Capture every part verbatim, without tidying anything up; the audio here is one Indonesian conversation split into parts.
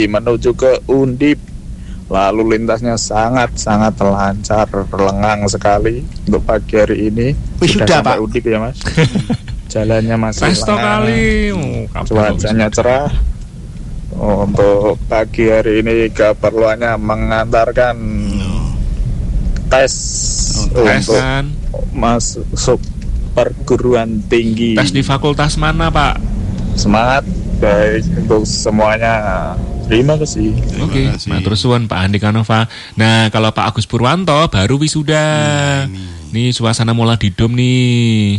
menuju ke Undip. Lalu lintasnya sangat-sangat lancar, lengang sekali untuk pagi hari ini. Sudah, sudah Pak Undip ya Mas. Jalannya masih Resto lengang, kali. oh, cuacanya cerah. Oh, untuk pagi hari ini keperluannya mengantarkan tes oh, untuk kan masuk perguruan tinggi. Tes di fakultas mana Pak? Semangat baik untuk semuanya. Terima kasih. Oke, okay. Matur suwun Pak Andika Nova. Nah, kalau Pak Agus Purwanto baru wisuda. Nah, nih suasana mulai didom nih.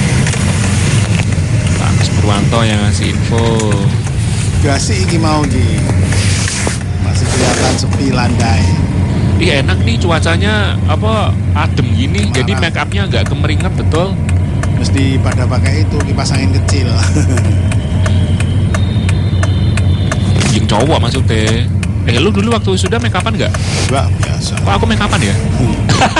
Pak Agus Purwanto yang ngasih info. Gasih iki mau di. Masih kelihatan sepi landai. Iya enak nih cuacanya apa adem gini. Marah. Jadi make upnya agak kemeringat betul. Mesti pada pakai itu kipas angin kecil. Yang cowok maksudnya. Eh lu dulu waktu sudah make upan gak? Enggak, biasa. Kok aku make upan ya? Hmm.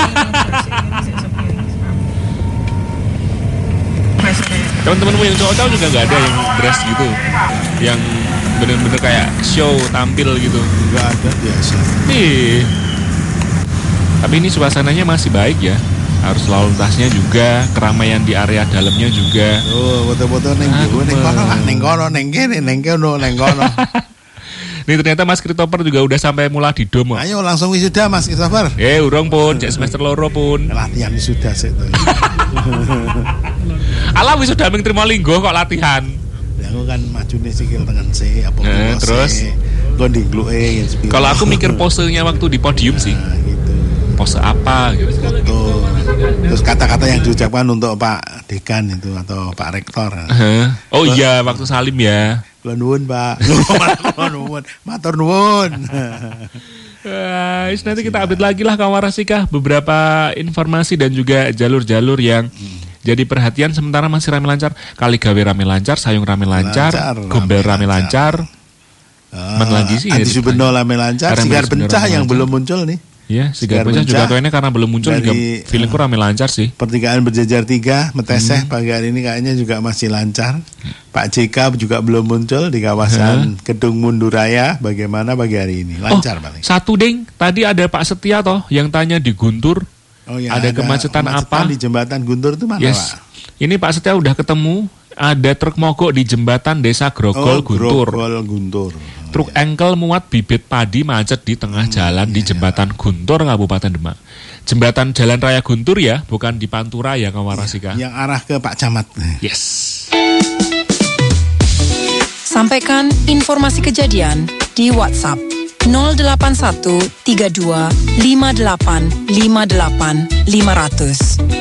Teman-temanmu yang cowok-cowok juga gak ada yang dress gitu, yang bener-bener kayak show tampil gitu? Enggak ada, biasa. Nih. Tapi ini suasananya masih baik ya. Harus lalu lintasnya juga, keramaian di area dalamnya juga. Oh, foto-foto neng kono, neng kono lah, neng kono, neng kene, neng kono, neng kono. Nih ternyata Mas Christopher juga udah sampai mulai di dom. Ayo langsung wisuda Mas Christopher. Eh urung pun, cek semester loro pun. Latihan wisuda sih tuh. Alah wisuda ming trimo linggo kok latihan. Ya aku kan majune sikil tengen sih, apa nah, terus kok dingluke. Kalau aku mikir posenya waktu di podium nah, sih. Gitu. Pose apa gitu. Betul. Terus kata-kata yang diucapkan untuk Pak Dekan itu atau Pak Rektor. Uh-huh. Oh Kalo, iya waktu salim ya. Kula nuwun Pak. Kula nuwun. Matur nuwun. Uh, nanti kita update lagi lah kawan Rasika beberapa informasi dan juga jalur-jalur yang hmm. jadi perhatian sementara masih rame lancar. Kali gawe rame lancar, Sayung rame lancar, lancar Gombel rame lancar. lancar. Uh, Menlagi sih. Adi Subeno rame lancar, Sigar Bencah yang belum muncul nih. Ya, Sigar Bencah juga kayaknya karena belum muncul juga feelingku rame lancar sih. Pertigaan berjejar tiga, Meteseh hmm. pagi hari ini kayaknya juga masih lancar. Pak J K juga belum muncul di kawasan hmm. Kedung Munduraya. Bagaimana pagi hari ini? Lancar oh, paling. Satu ding, tadi ada Pak Setia toh yang tanya di Guntur. Oh, ya, ada, ada kemacetan, kemacetan apa? Di jembatan Guntur itu mana yes. Pak? Ini Pak Setia udah ketemu. Ada truk mogok di jembatan Desa Grogol, oh, Guntur. Grogol Guntur. Truk oh, engkel muat bibit padi macet di tengah hmm, jalan iya, di jembatan iya. Guntur, Kabupaten Demak. Jembatan Jalan Raya Guntur ya, bukan di Pantura ya, kawan Rasika. Yang arah ke Pak Camat. Yes. Sampaikan informasi kejadian di WhatsApp nol delapan satu tiga dua lima delapan lima delapan lima nol nol.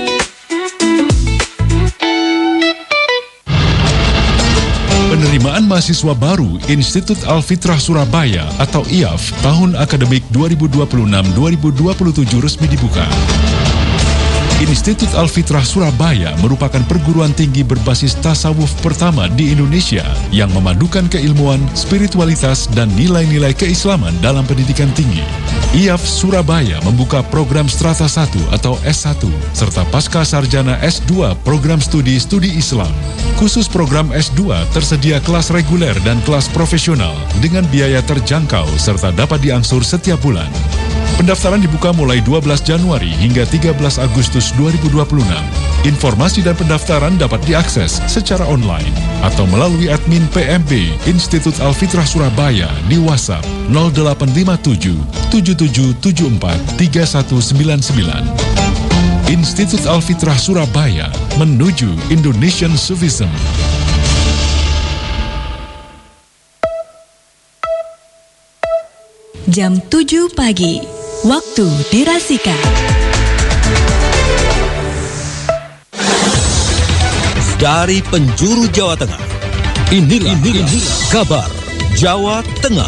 Penerimaan mahasiswa baru Institut Al-Fitrah Surabaya atau I A F tahun akademik dua ribu dua puluh enam dua ribu dua puluh tujuh resmi dibuka. Institut Al-Fitrah Surabaya merupakan perguruan tinggi berbasis tasawuf pertama di Indonesia yang memadukan keilmuan, spiritualitas, dan nilai-nilai keislaman dalam pendidikan tinggi. I A F Surabaya membuka program Strata satu atau S satu serta Pasca Sarjana S dua program studi studi Islam. Khusus program S dua tersedia kelas reguler dan kelas profesional dengan biaya terjangkau serta dapat diangsur setiap bulan. Pendaftaran dibuka mulai dua belas Januari hingga tiga belas Agustus dua ribu dua puluh enam. Informasi dan pendaftaran dapat diakses secara online atau melalui admin P M B Institut Al-Fitrah Surabaya di WhatsApp nol delapan lima tujuh tujuh tujuh tujuh empat tiga satu sembilan sembilan. Institut Al-Fitrah Surabaya menuju Indonesian Sufism. Jam tujuh pagi, waktu di Rasika. Dari penjuru Jawa Tengah, inilah, inilah, inilah kabar Jawa Tengah.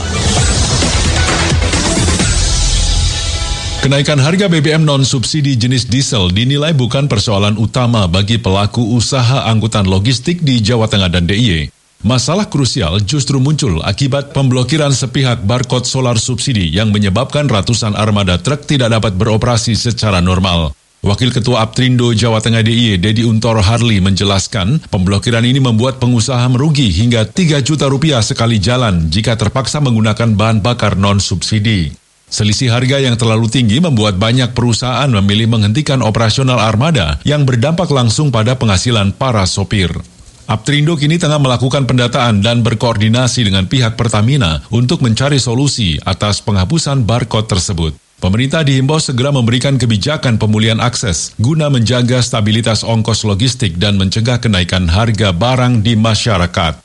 Kenaikan harga B B M non-subsidi jenis diesel dinilai bukan persoalan utama bagi pelaku usaha angkutan logistik di Jawa Tengah dan D I Y. Masalah krusial justru muncul akibat pemblokiran sepihak barcode solar subsidi yang menyebabkan ratusan armada truk tidak dapat beroperasi secara normal. Wakil Ketua Aptrindo Jawa Tengah D I Y, Dedi Untoro Harli, menjelaskan pemblokiran ini membuat pengusaha merugi hingga tiga juta rupiah sekali jalan jika terpaksa menggunakan bahan bakar non-subsidi. Selisih harga yang terlalu tinggi membuat banyak perusahaan memilih menghentikan operasional armada yang berdampak langsung pada penghasilan para sopir. Aptrindo kini tengah melakukan pendataan dan berkoordinasi dengan pihak Pertamina untuk mencari solusi atas penghapusan barcode tersebut. Pemerintah dihimbau segera memberikan kebijakan pemulihan akses guna menjaga stabilitas ongkos logistik dan mencegah kenaikan harga barang di masyarakat.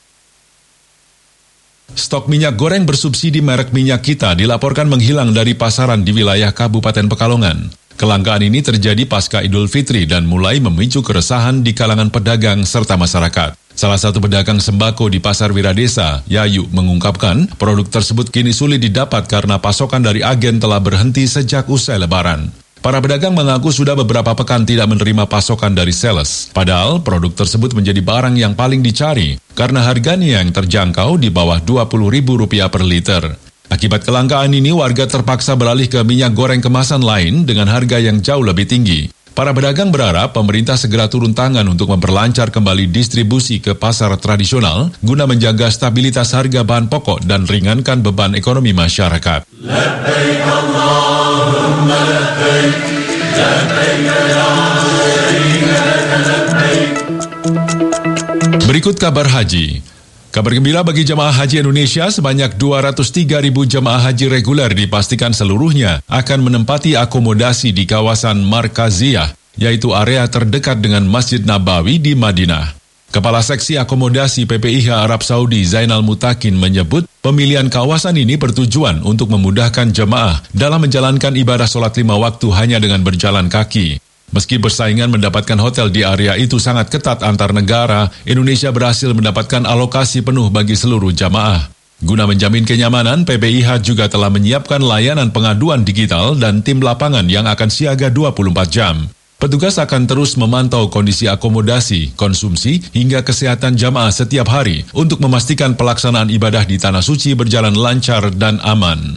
Stok minyak goreng bersubsidi merek Minyak Kita dilaporkan menghilang dari pasaran di wilayah Kabupaten Pekalongan. Kelangkaan ini terjadi pasca Idul Fitri dan mulai memicu keresahan di kalangan pedagang serta masyarakat. Salah satu pedagang sembako di Pasar Wiradesa, Yayu, mengungkapkan produk tersebut kini sulit didapat karena pasokan dari agen telah berhenti sejak usai Lebaran. Para pedagang mengaku sudah beberapa pekan tidak menerima pasokan dari sales. Padahal produk tersebut menjadi barang yang paling dicari karena harganya yang terjangkau di bawah dua puluh ribu rupiah per liter. Akibat kelangkaan ini, warga terpaksa beralih ke minyak goreng kemasan lain dengan harga yang jauh lebih tinggi. Para pedagang berharap pemerintah segera turun tangan untuk memperlancar kembali distribusi ke pasar tradisional guna menjaga stabilitas harga bahan pokok dan ringankan beban ekonomi masyarakat. Labbaik Allahumma labbaik, labbaik ya syarika labbaik. Berikut kabar haji. Kabar gembira bagi jemaah haji Indonesia, sebanyak dua ratus tiga ribu jemaah haji reguler dipastikan seluruhnya akan menempati akomodasi di kawasan Markaziyah, yaitu area terdekat dengan Masjid Nabawi di Madinah. Kepala Seksi Akomodasi P P I H Arab Saudi Zainal Mutakin menyebut pemilihan kawasan ini bertujuan untuk memudahkan jemaah dalam menjalankan ibadah sholat lima waktu hanya dengan berjalan kaki. Meski persaingan mendapatkan hotel di area itu sangat ketat antar negara, Indonesia berhasil mendapatkan alokasi penuh bagi seluruh jamaah. Guna menjamin kenyamanan, P P I H juga telah menyiapkan layanan pengaduan digital dan tim lapangan yang akan siaga dua puluh empat jam. Petugas akan terus memantau kondisi akomodasi, konsumsi, hingga kesehatan jamaah setiap hari untuk memastikan pelaksanaan ibadah di Tanah Suci berjalan lancar dan aman.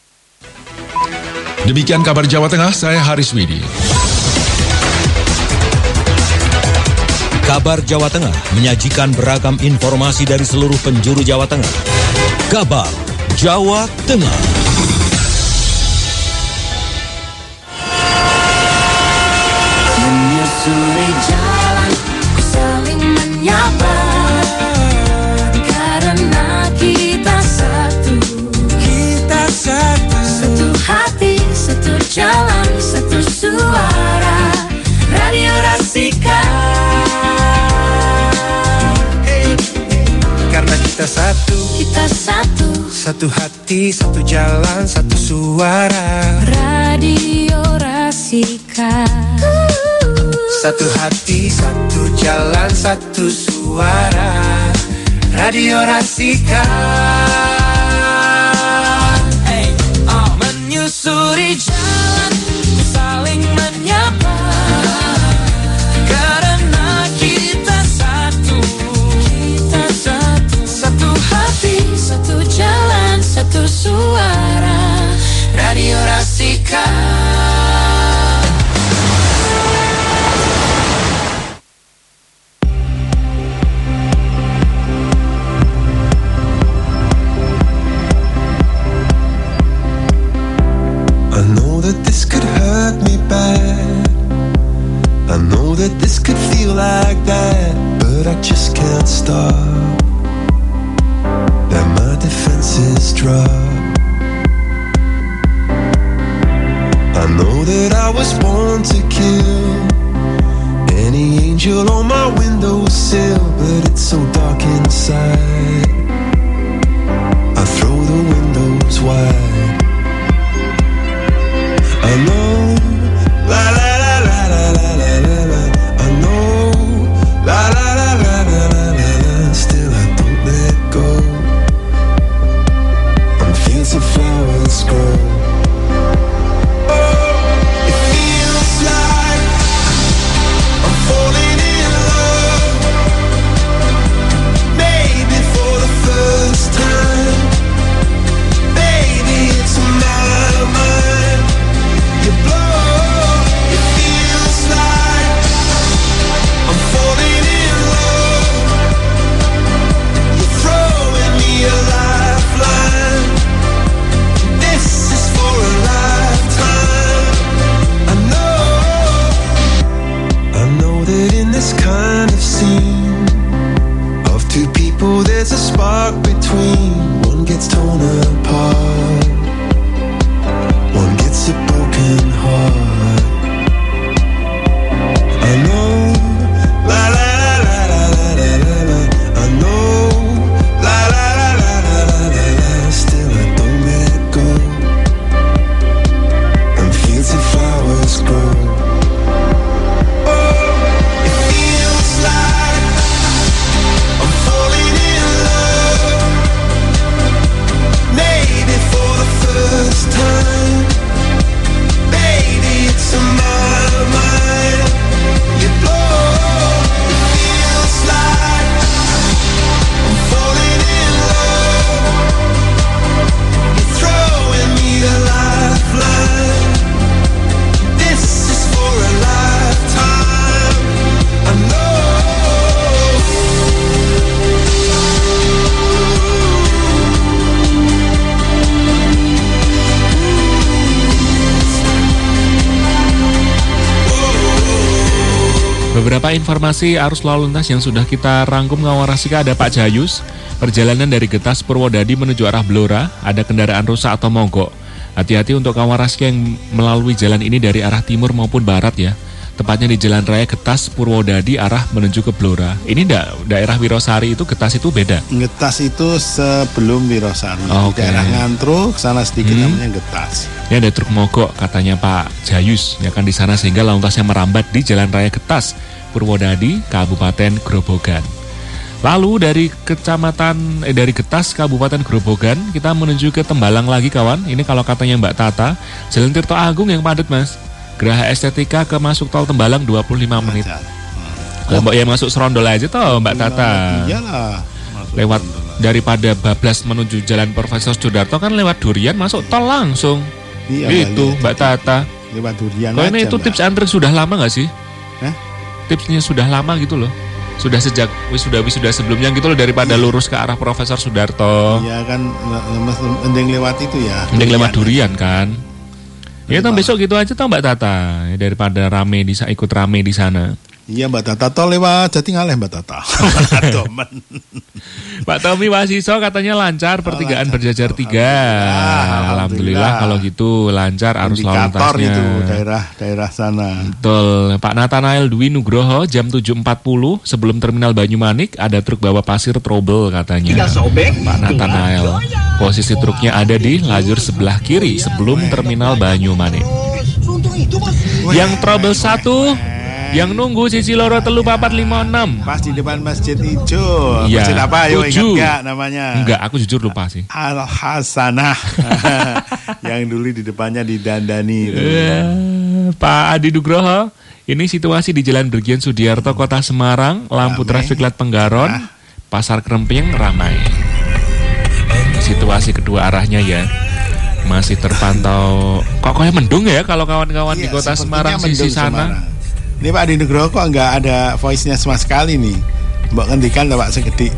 Demikian kabar Jawa Tengah, saya Haris Widi. Kabar Jawa Tengah menyajikan beragam informasi dari seluruh penjuru Jawa Tengah. Kabar Jawa Tengah. Menyusuri jalan, ku saling menyapa, karena kita satu. Kita satu. Satu hati, satu jalan, satu suara. Radio Rasika. Karena kita satu, kita satu, satu hati, satu jalan, satu suara. Radio Rasika. Satu hati, satu jalan, satu suara. Radio Rasika. Hey, oh. Menyusuri jalan, saling menyapa, karena kita satu. Kita satu, satu hati, satu jalan, satu suara. Radio Rasika. I know that this could hurt me bad. I know that this could feel like that, but I just can't stop. Let my defenses drop. I know that I was born to kill any angel on my windowsill, but it's so dark inside. I throw the windows wide. I know, la la la la la la la la la. I know, la la la la la la la la. Still I don't let go. On fields of flowers grow. Oh, it feels like I'm falling in love. Maybe for the first time. Baby, it's my mind. You blow, it feels Beberapa informasi arus lalu lintas yang sudah kita rangkum Kawarasika. Ada Pak Jayus, perjalanan dari Getas Purwodadi menuju arah Blora, ada kendaraan rusak atau mogok. Hati-hati untuk Kawarasika yang melalui jalan ini dari arah timur maupun barat ya. Tepatnya di Jalan Raya Getas Purwodadi arah menuju ke Blora. Ini da- daerah Wirosari itu Getas itu beda. Getas itu sebelum Wirosari. Oh, di okay. daerah Ngantru sana sedikit Hmm. namanya Getas. Ini ada truk mogok katanya Pak Jayus ya kan di sana sehingga lalu lintasnya merambat di Jalan Raya Getas Purwodadi, Kabupaten Grobogan. Lalu dari kecamatan eh, dari Getas Kabupaten Grobogan kita menuju ke Tembalang lagi kawan. Ini kalau katanya Mbak Tata, Jalan Tirto Agung yang padat Mas. Geraha Estetika ke masuk tol Tembalang dua puluh lima menit. Lah Mbak ya masuk Serondol aja toh Mbak Tata. Iyalah. Lewat daripada bablas menuju Jalan Profesor Sudarto kan lewat Durian masuk tol langsung. Iya, itu Mbak Tata. Lewat Durian. Kok ini aja, itu Mbak. tips antri sudah lama nggak sih? Hah? Tipsnya sudah lama gitu loh. Sudah sejak wisuda wisuda sebelumnya gitu loh daripada lurus ke arah Profesor Sudarto. Iya kan mending lewat itu ya. Mending lewat Durian kan. Ya toh besok gitu aja toh Mbak Tata ya, daripada rame di ikut rame di sana. Iya Mbak Tata toh lewat Jatingaleh Mbak Tata. Pak Tommy Wasiso katanya lancar pertigaan lancar. berjajar tiga. Alhamdulillah, Alhamdulillah. kalau gitu lancar arus lalu Indikator lintasnya. itu daerah-daerah sana. Betul. Pak Nathanael Dwi Nugroho jam tujuh empat puluh sebelum terminal Banyumanik ada truk bawa pasir trouble katanya. Pak Nathanael. Posisi truknya ada di lajur sebelah kiri sebelum terminal Banyumanik. Yang trouble satu, yang nunggu sisi loro telu papat lima enam. Pas di depan Masjid Ijo. Iya, Masjid apa? Yo ingat tujuh. gak namanya? Enggak, aku jujur lupa sih. Al Hasanah. Yang dulu di depannya didandani itu. Eh, Pak Adi Nugroho, ini situasi di Jalan Brigjen Sudiarto, Kota Semarang, lampu Ramai. traffic light Penggaron, Pasar Kremping ramai. Situasi kedua arahnya ya masih terpantau. Kok kayak mendung ya kalau kawan-kawan di Iya, Kota sepertinya Semarang sisi mendung sana. Semarang. Ini Pak Adi Nugroho kok nggak ada voice-nya sama sekali nih. Mbak ngendikan lah Pak segede.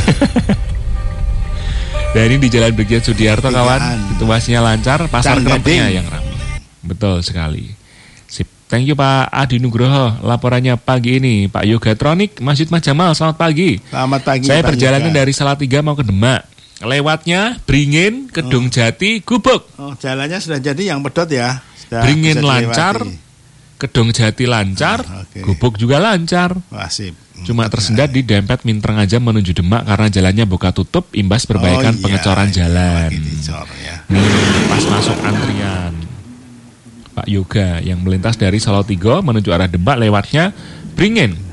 Dan ini di Jalan Brigjen Sudiarto kawan, Tigaan. situasinya lancar, Pasar Canggading. Krempingnya yang ramai. Betul sekali. Sip. Thank you Pak Adi Nugroho. Laporannya pagi ini Pak Yogatronik Masjid Mas Jamal. Selamat pagi. Selamat pagi. Saya Pak perjalanan Yoga. dari Salatiga mau ke Demak. Lewatnya Beringin, Kedung Jati, Gubuk. Oh, jalannya sudah jadi yang pedot ya. Sudah Beringin bisa lancar, dilewati. Kedung Jati lancar, Ah, oke. Gubuk juga lancar. Wah, sip. Cuma tersendat di Dempet Mintreng aja menuju Demak karena jalannya buka tutup imbas perbaikan Oh, iya, pengecoran iya, jalan. lagi dicor, ya. Nih, pas masuk antrian. Pak Yoga yang melintas dari Salatiga menuju arah Demak lewatnya Beringin.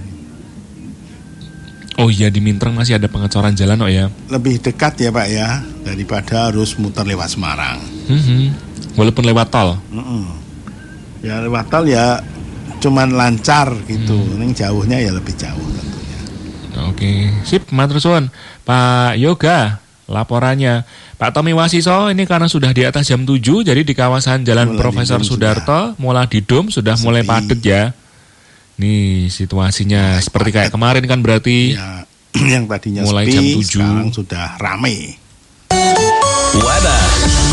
Oh iya di Mintreng masih ada pengecoran jalan oh ya. Lebih dekat ya Pak ya daripada harus muter lewat Semarang. Hmm, walaupun lewat tol. Mm-mm. Ya lewat tol ya cuman lancar gitu. Hmm. Ini jauhnya ya lebih jauh tentunya. Oke, sip, matur suwun. Pak Yoga, laporannya. Pak Tommy Wasiso ini karena sudah di atas jam tujuh, jadi di kawasan Jalan Mulai Profesor di Dom Sudarto, mulai di Dom sudah Sepi. mulai padat ya. Nih situasinya Mulai seperti kayak padat. kemarin kan berarti. Ya yang tadinya Mulai sepi jam tujuh. sekarang sudah rame. Weather.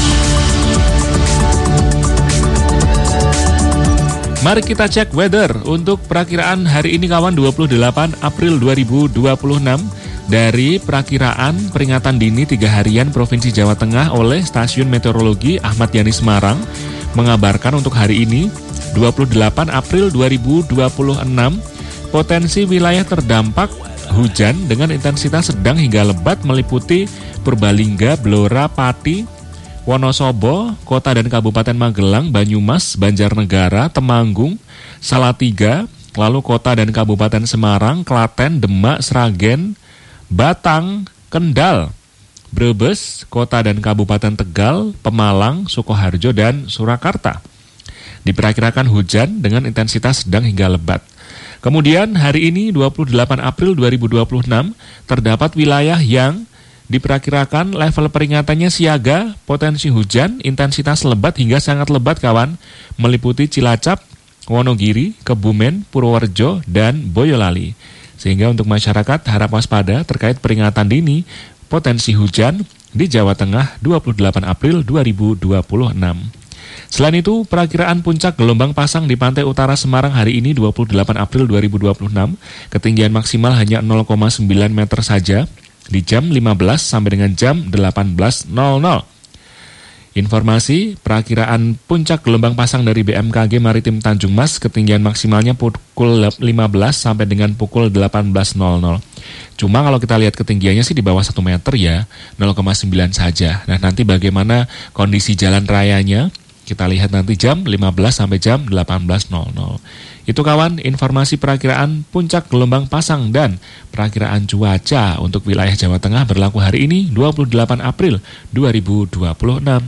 Mari kita cek weather untuk perakiraan hari ini kawan dua puluh delapan April dua ribu dua puluh enam dari perakiraan peringatan dini tiga harian Provinsi Jawa Tengah oleh Stasiun Meteorologi Ahmad Yani Semarang mengabarkan untuk hari ini dua puluh delapan April dua ribu dua puluh enam potensi wilayah terdampak hujan dengan intensitas sedang hingga lebat meliputi Purbalingga, Blora, Pati, Wonosobo, Kota dan Kabupaten Magelang, Banyumas, Banjarnegara, Temanggung, Salatiga, lalu Kota dan Kabupaten Semarang, Klaten, Demak, Sragen, Batang, Kendal, Brebes, Kota dan Kabupaten Tegal, Pemalang, Sukoharjo, dan Surakarta. Diperkirakan hujan dengan intensitas sedang hingga lebat. Kemudian hari ini dua puluh delapan April dua ribu dua puluh enam terdapat wilayah yang diperkirakan level peringatannya siaga, potensi hujan, intensitas lebat hingga sangat lebat kawan, meliputi Cilacap, Wonogiri, Kebumen, Purworejo, dan Boyolali. Sehingga untuk masyarakat harap waspada terkait peringatan dini potensi hujan di Jawa Tengah dua puluh delapan April dua ribu dua puluh enam. Selain itu, perakiraan puncak gelombang pasang di pantai utara Semarang hari ini dua puluh delapan April dua ribu dua puluh enam, ketinggian maksimal hanya nol koma sembilan meter saja di jam lima belas sampai dengan jam delapan belas nol nol. Informasi perakiraan puncak gelombang pasang dari B M K G Maritim Tanjung Mas, ketinggian maksimalnya pukul lima belas sampai dengan pukul delapan belas nol nol. Cuma kalau kita lihat ketinggiannya sih di bawah satu meter ya, nol koma sembilan saja. Nah, nanti bagaimana kondisi jalan rayanya, kita lihat nanti jam lima belas sampai jam delapan belas nol nol. Itu kawan, informasi perakiraan puncak gelombang pasang dan perakiraan cuaca untuk wilayah Jawa Tengah berlaku hari ini dua puluh delapan April dua ribu dua puluh enam.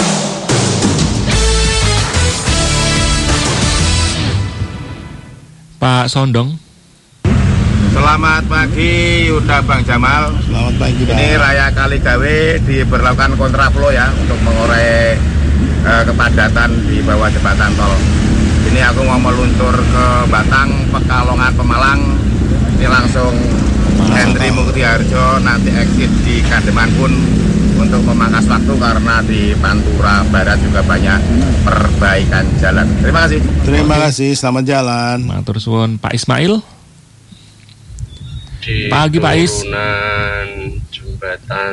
Pak Sondong. Selamat pagi Yuda Bang Jamal. Selamat pagi Pak. Ini Raya Kaligawe diberlakukan kontraflow ya untuk mengurai eh, kepadatan di bawah jembatan tol. Ini aku mau meluncur ke Batang, Pekalongan, Pemalang. Ini langsung Hendri Muktiharjo, nanti exit di Kademan pun untuk memangkas waktu karena di Pantura Barat juga banyak perbaikan jalan. Terima kasih. Terima kasih, selamat jalan. Matur suwun Pak Ismail. Di Pagi Pak Is. turunan jembatan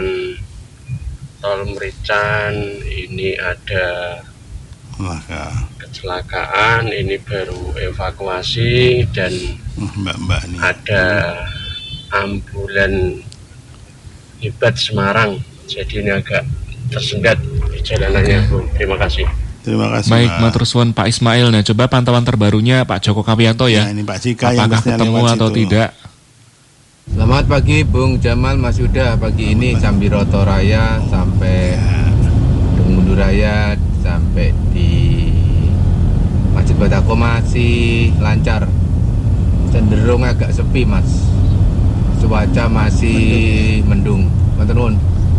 Tol Merican ini ada Maka. kecelakaan, ini baru evakuasi dan Mbak-mbak nih. ada ambulan Hebat Semarang. Jadi ini agak tersendat perjalanannya, Bu. Terima kasih. Terima kasih. Baik, Pak. matur suwun Pak Ismail. Nah, coba pantauan terbarunya Pak Joko Kawianto ya. Nah, ini Pak Cika yang apakah biasanya ketemu lewat atau situ. tidak? Selamat pagi Bung Jamal, Mas Yuda. Pagi ini Sambiroto Raya sampai Mundur Raya sampai di Masjid Batako masih lancar. Cenderung agak sepi, Mas. Cuaca masih mendung. Matur nuwun.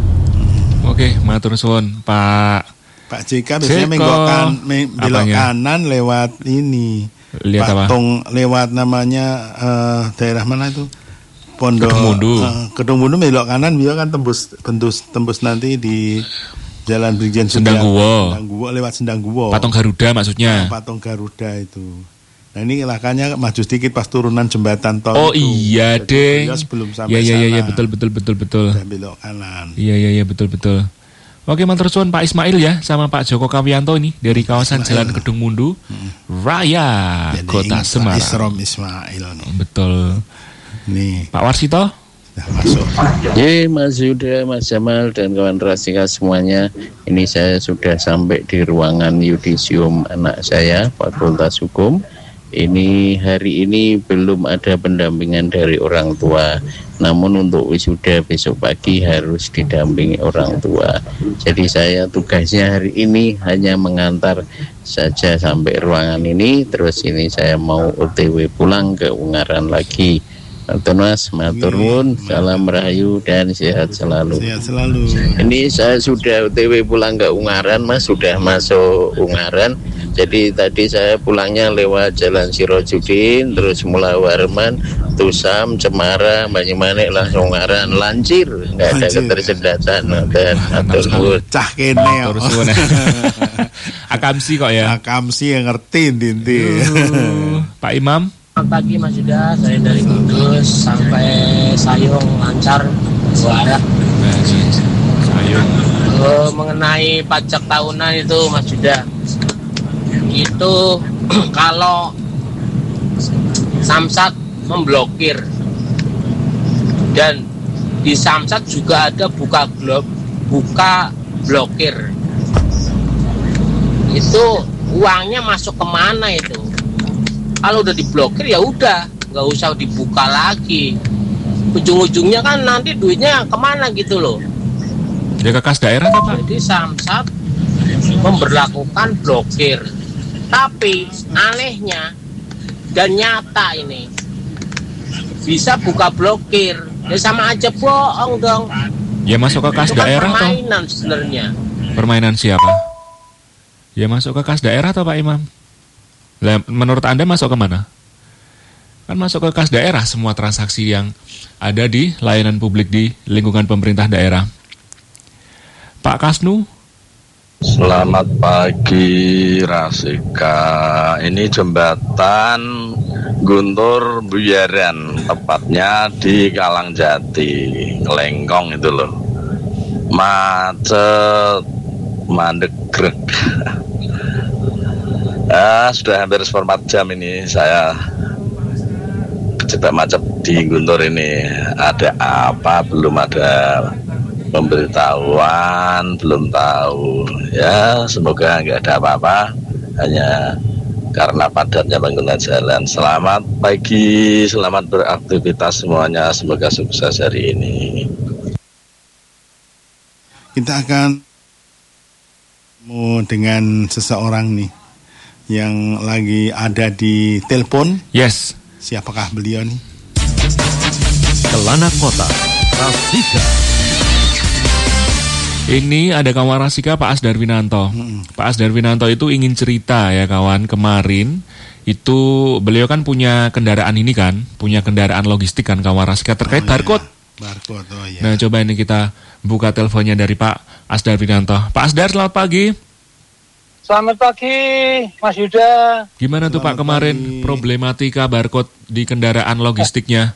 Oke, matur suwun Pak Pak Cika biasanya Ceko. menggok kan, me- belok Apanya? kanan lewat ini. Lihat apa? Patung lewat namanya eh, daerah mana itu? Pondok Kedungmundu. eh, Kedungmundu belok kanan dia kan tembus tembus tembus nanti di Jalan Brigjen Sendangguwo. Sendangguwo lewat Sendangguwo. Patung Garuda maksudnya. Patung Garuda itu. Nah ini lakanya maju sedikit pas turunan jembatan tol. Oh itu. iya, Jadi deng. beliau sebelum sampai Iya iya iya sana. ya, betul betul betul betul. Udah belok kanan. Iya iya iya betul betul. Oke, matur suwun Pak Ismail ya sama Pak Joko Kawianto ini dari kawasan Ismail. Jalan Kedungmundu Raya Jadi Kota ingat Pak Semarang. Isrom Ismail nih. Betul. Nih. Pak Warsito. Masuk. Ye Mas Yuda, Mas Jamal dan kawan Rasika semuanya. Ini saya sudah sampai di ruangan yudisium anak saya, Fakultas Hukum. Ini hari ini belum ada pendampingan dari orang tua. Namun untuk wisuda besok pagi harus didampingi orang tua. Jadi saya tugasnya hari ini hanya mengantar saja sampai ruangan ini. Terus ini saya mau O T W pulang ke Ungaran lagi. Matur Mas, matur nuwun, salam rahayu dan sehat selalu. Sehat selalu. Ini saya sudah O T W pulang ke Ungaran, Mas, sudah masuk Ungaran. Jadi tadi saya pulangnya lewat Jalan Sirojudin, terus Mula Warman, Tusam, Cemara, Banyumanik, langsung Ungaran, lancir, nggak ada Lancir. ketersendatan. Dan matur nuwun. Cah kene. Terus suwun. Akamsi kok ya. Akamsi yang ngerti inti. Pak Imam. Selamat pagi Mas Yuda, saya dari Kudus sampai Sayung lancar dua arah. Sayung. Uh, mengenai pajak tahunan itu Mas Yuda, itu kalau Samsat memblokir dan di Samsat juga ada buka blok, buka blokir, itu uangnya masuk kemana itu? Kalau udah diblokir ya udah, nggak usah dibuka lagi. Ujung-ujungnya kan nanti duitnya kemana gitu loh. Ya ke kas daerah apa? Jadi Samsat memberlakukan blokir. Tapi anehnya dan nyata ini bisa buka blokir. Ya sama aja bohong dong. Ya masuk ke kas Itu kan daerah toh. permainan sebenarnya. Permainan siapa? Ya masuk ke kas daerah toh Pak Imam. Lah, menurut Anda masuk ke mana? Kan masuk ke kas daerah semua transaksi yang ada di layanan publik di lingkungan pemerintah daerah. Pak Kasnu, Selamat pagi Rasika. Ini jembatan Guntur Buyaran, tepatnya di Kalangjati, Ngelengkong itu loh. Macet, mandek grek. Ah, sudah hampir seperempat jam ini saya kejebak macet di Guntur ini. Ada apa? Belum ada pemberitahuan, belum tahu. Ya, semoga nggak ada apa-apa, hanya karena padatnya pengguna jalan. Selamat pagi, selamat beraktivitas semuanya, semoga sukses hari ini. Kita akan mau dengan seseorang nih yang lagi ada di telepon. Yes. Siapakah beliau nih? Kelana Kota, Rasika. Ini ada kawan Rasika, Pak Asdar Winanto. Hmm. Pak Asdar Winanto itu ingin cerita ya kawan, kemarin itu beliau kan punya kendaraan ini kan, punya kendaraan logistik kan kawan Rasika terkait oh, barcode. Iya. Barcode, oh iya. Nah coba ini kita buka teleponnya dari Pak Asdar Winanto. Pak Asdar, selamat pagi. Selamat pagi Mas Yuda. Gimana tuh Pak kemarin pagi. Problematika barcode di kendaraan logistiknya?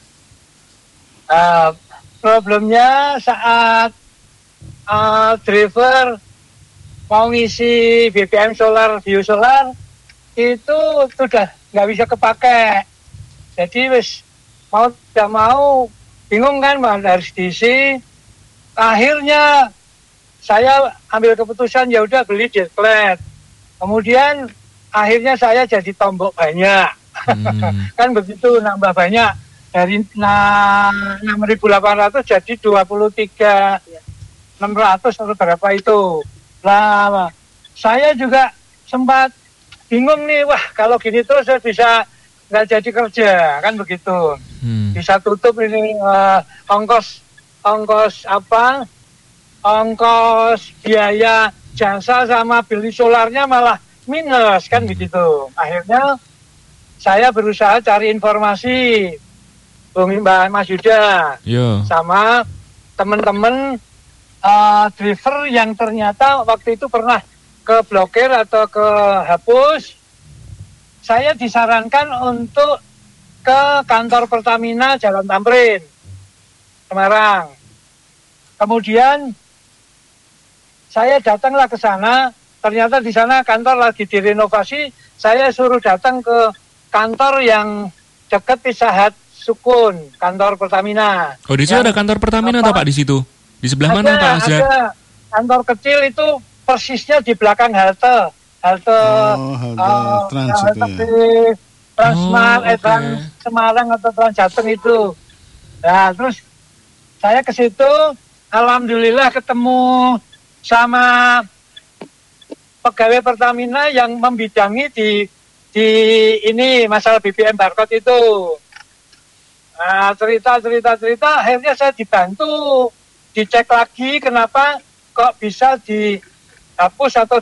Uh, problemnya saat Uh, driver mau ngisi B B M solar, biosolar itu sudah nggak bisa kepake. Jadi wis mau tidak mau bingung kan, harus diisi. Akhirnya saya ambil keputusan ya udah beli deklet. Kemudian akhirnya saya jadi tombok banyak. Hmm. Kan begitu, nambah banyak dari enam ribu delapan ratus jadi dua puluh tiga enam ratus atau berapa itu. Lah, saya juga sempat bingung nih, wah kalau gini terus saya bisa nggak jadi kerja, kan begitu. Hmm. Bisa tutup ini uh, ongkos, ongkos apa, ongkos biaya jasa sama beli solarnya malah minus, kan begitu. Akhirnya saya berusaha cari informasi, Bung Mbak Mas Yuda, Yo. sama teman-teman Uh, driver yang ternyata waktu itu pernah ke blokir atau ke hapus. Saya disarankan untuk ke kantor Pertamina Jalan Tamrin, Semarang. Kemudian saya datanglah ke sana, ternyata di sana kantor lagi direnovasi. Saya suruh datang ke kantor yang dekat Pizza Hut Sukun, kantor Pertamina. Oh, di situ ada kantor Pertamina atau Pak di situ? Di sebelah mana Pak Azhar? Ada kantor kecil itu persisnya di belakang halte, halte, oh, halte uh, Trans halte itu ya? di Transmart, oh, okay. eh, Trans Semarang atau Trans Jateng itu. Nah, terus saya ke situ, alhamdulillah ketemu sama pegawai Pertamina yang membidangi di di ini masalah B B M barcode itu. Nah, cerita cerita cerita, akhirnya saya dibantu. Dicek lagi kenapa kok bisa dihapus atau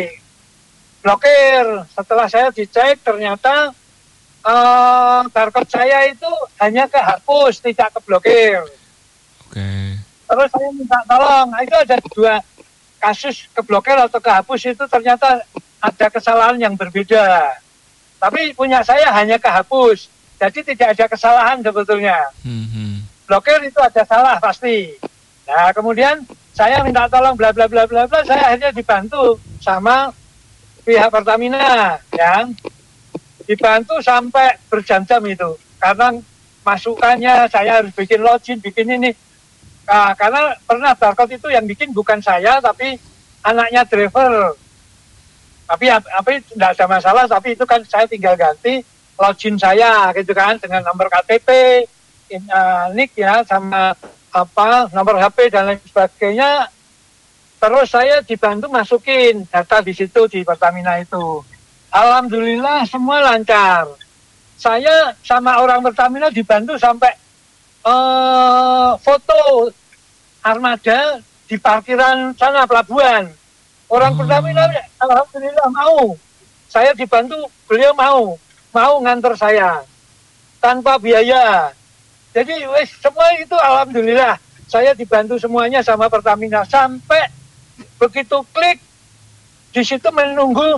diblokir. Setelah saya dicek ternyata uh, barcode saya itu hanya kehapus, tidak keblokir. Oke. Okay. Terus saya minta tolong, itu ada dua kasus keblokir atau kehapus itu ternyata ada kesalahan yang berbeda. Tapi punya saya hanya kehapus, jadi tidak ada kesalahan sebetulnya. Mm-hmm. Blokir itu ada salah pasti. Nah, kemudian saya minta tolong bla bla bla bla bla, saya akhirnya dibantu sama pihak Pertamina, ya. Dibantu sampai berjam-jam itu. Karena masukannya saya harus bikin login, bikin ini. Nah, karena pernah barcode itu yang bikin bukan saya, tapi anaknya driver. Tapi apa tidak ada masalah, tapi itu kan saya tinggal ganti login saya, gitu kan, dengan nomor K T P, in, uh, nik ya, sama apa nomor H P dan lain sebagainya. Terus saya dibantu masukin data di situ di Pertamina itu. Alhamdulillah semua lancar. Saya sama orang Pertamina dibantu sampai uh, foto armada di parkiran sana pelabuhan. Orang hmm. Pertamina alhamdulillah mau. Saya dibantu, beliau mau mau nganter saya tanpa biaya. Jadi wes semua itu alhamdulillah saya dibantu semuanya sama Pertamina sampai begitu klik di situ menunggu